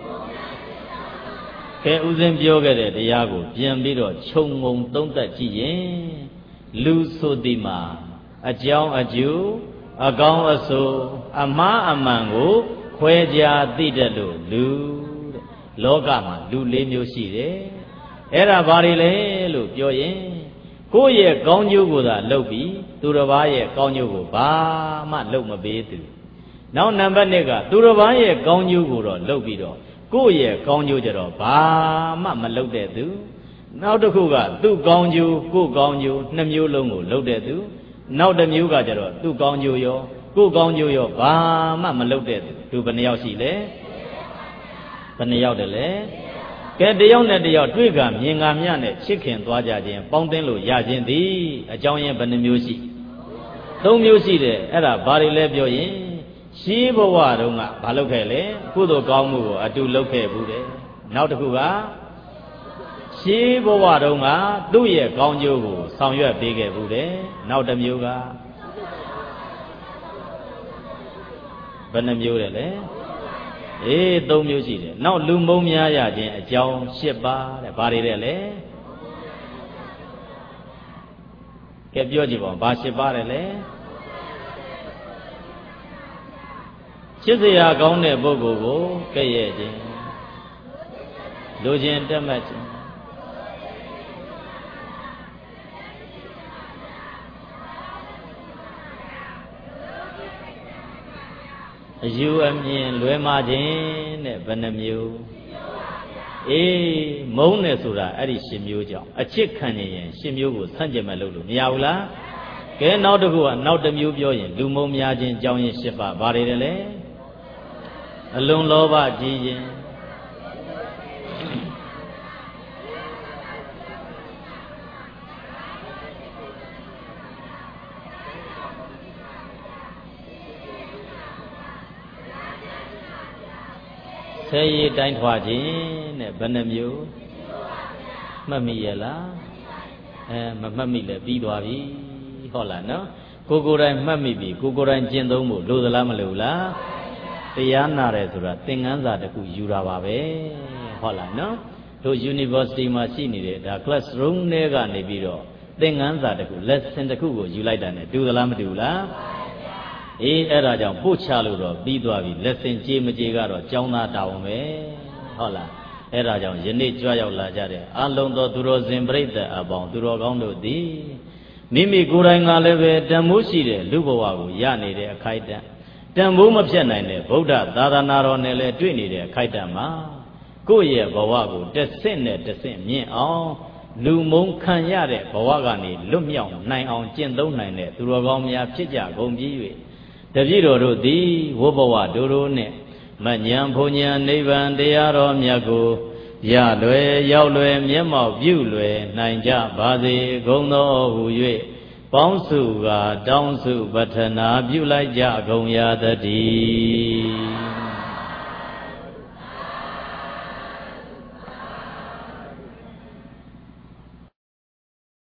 ကဲဥစဉ်ပြောခဲ့တဲ့တရားကိုပြန်ပြီးတော့ခြုံငုံသုံးသပ်ကြည့်ရင်လူဆိုသည်မှာအကြောင်းအကျိုးအကောင်းအဆိုးအမှားအမှန်ကိုခွဲခြားသိတတ်လို့လူတဲ့လောကမှာလူလေးမျိုးရှိတယ်အဲ့ဒါဘာတွေလဲလို့ပြောရင်ကိုယ့်ရဲ့ကောင်းကျိုးကိုသာလုပ်ပြီးသူတစ်ပါးရဲ့ကောင်းကျိုးကိုဘာမှလုပ်မပေးသူနောက်နံပါတ်နှစ်ကသူတစ်ပါးရဲ့ကောင်းကျိုးကိုတော့လုပ်ပြီးတော့ကိုယ့်ရဲ့ကောင်းကျိုးကြတော့ဘာမှမလုပ်တဲ့သူနောက်တစ်ခုကသူ့ကောင်းကျိုးကိုယ့်ကောင်းကျိုးနှစ်မျိုးလုံးကိုလုပ်တဲ့သူနောက်တစ်မျိုးကကြတော့သူ့ကောင်းကျိုးရောကိုယ်ကောင်းကျိုးရောဘာမှမလုပ်တဲ့သူဘယ်နှယောက်ရှိလဲဘယ်နှယောက်တည်းလဲကဲတယောက်နဲ့တယောက်တွေ့ကမြင်ကမြနဲ့ချစ်ခင်သွားကြခြင်းပေါင်းသင်းလို့ရခြင်းသည်အကြောင်းရင်းဘယ်နှမျိုးရှိသုံးမျိုးရှိတယ်အဲ့ဒါဘာတွေလဲပြောရင်ရှိဘဝတုန်းကဘာလုပ်ခဲ့လဲကုသိုလ်ကောင်းမှုကိုအတူလုပ်ခဲ့ဘူးတယ်နောက်တစ်ခုကရှိဘဝတုန်းကသူ့ရဲ့ကောင်းကျိုးကိုဆောင်ရွက်ပေးခဲ့ဘူးတယ်နောက်တစ်မျိုးကဘယ်နှမျိုးလဲလဲအေးသုံးမျိုးရှိတယ်နောက်လူမုံများရခြင်းအကြောင်း၈ပါးတဲ့ဘာတွေလဲလဲကဲပြောကြည့်ပါဦးဘာ၈ပါးလဲလဲချစ်စရာကောင်းတဲ့ပုဂ္ဂိုလ်ကိုကဲ့ရဲ့ခြင်းလူချင်းတက်မှတ်ခြင်းအယူအမြင်လွဲမှားခြင်းတဲ့ဘယ်နှမျိုးအေးမုန်းတယ်ဆိုတာအဲ့ဒီရှင်မျိုးကြောင့်အချစ်ခံနေရင်ရှင်မျိုးကိုဆန့်ကျင်မဲ့လို့လို့မရဘူးလားကဲနောက်တစ်ခုကနောက်တစ်မျိုးပြောရင်လူမုန်းများခြင်းကြောင်းရင်၈ပါးဘာတွေလဲအလွန်လောဘကြီးခြင်းဆဲရည်တိုင်းထွားခြင်းတဲ့ဘယ်နှမျိုးမှတ်မိရဲ့လားအဲမမှတ်မိလဲပြီးသွားပြီဟုတ်လားနော်ကိုကိုယ်တိုင်မှတ်မိပြီကိုကိုယ်တိုင်ကျင့်သုံးဖို့လိုသလားမလိုလားတရားနာတယ်ဆိုတာသင်ခန်းစာတစ်ခုယူတာပါပဲဟုတ်လားနော်တို့ University မှာရှိနေတဲ့ဒါ classroom ထဲကနေပြီးတော့သင်ခန်းစာတစ်ခု lesson တစ်ခုကိုယူလိုက်တာ ਨੇ တူသလားမတူလားအေးအဲ့ဒါကြောင့်ပို့ချလို့တော့ပြီးသွားပြီ lesson ကြေးမကြေးကတော့ကျောင်းသားတာဝန်ပဲဟုတ်လားအဲ့ဒါကြောင့်ယနေ့ကြွရောက်လာကြတဲ့အလုံးသောသူတော်စင်ပြိတ္တအပေါင်းသူတော်ကောင်းတို့သည်မိမိကိုယ်တိုင်ကလည်းပဲတန်ဖိုးရှိတဲ့လူဘဝကိုရနေတဲ့အခိုက်အတန့်တန်ဖိုးမဖြတ်နိုင်တဲ့ဗုဒ္ဓသာသနာတော်နဲ့လည်းတွေ့နေတဲ့အခိုက်အတန့်မှာကိုယ့်ရဲ့ဘဝကိုတစ်ဆင့်နဲ့တစ်ဆင့်မြင့်အောင်လူမုံခံရတဲ့ဘဝကနေလွတ်မြောက်နိုင်အောင်ကျင့်သုံးနိုင်တဲ့သူတော်ကောင်းများဖြစ်ကြကုန်ပြီ၍တပည့်တော်တို့သည်ဝိဘဝတို့တို့နဲ့မဉ္ဇဉ်ဘုံဉ္ဇဉ်နိဗ္ဗာန်တရားတော်မြတ်ကိုရလွယ်ရောက်လွယ်မျက်မှောက်ပြုလွယ်နိုင်ကြပါစေကုန်သောဟု၍ပေါင်းစုကတောင်းစုပတ္ထနာပြုလိုက်ကြကုန်ရသတည်း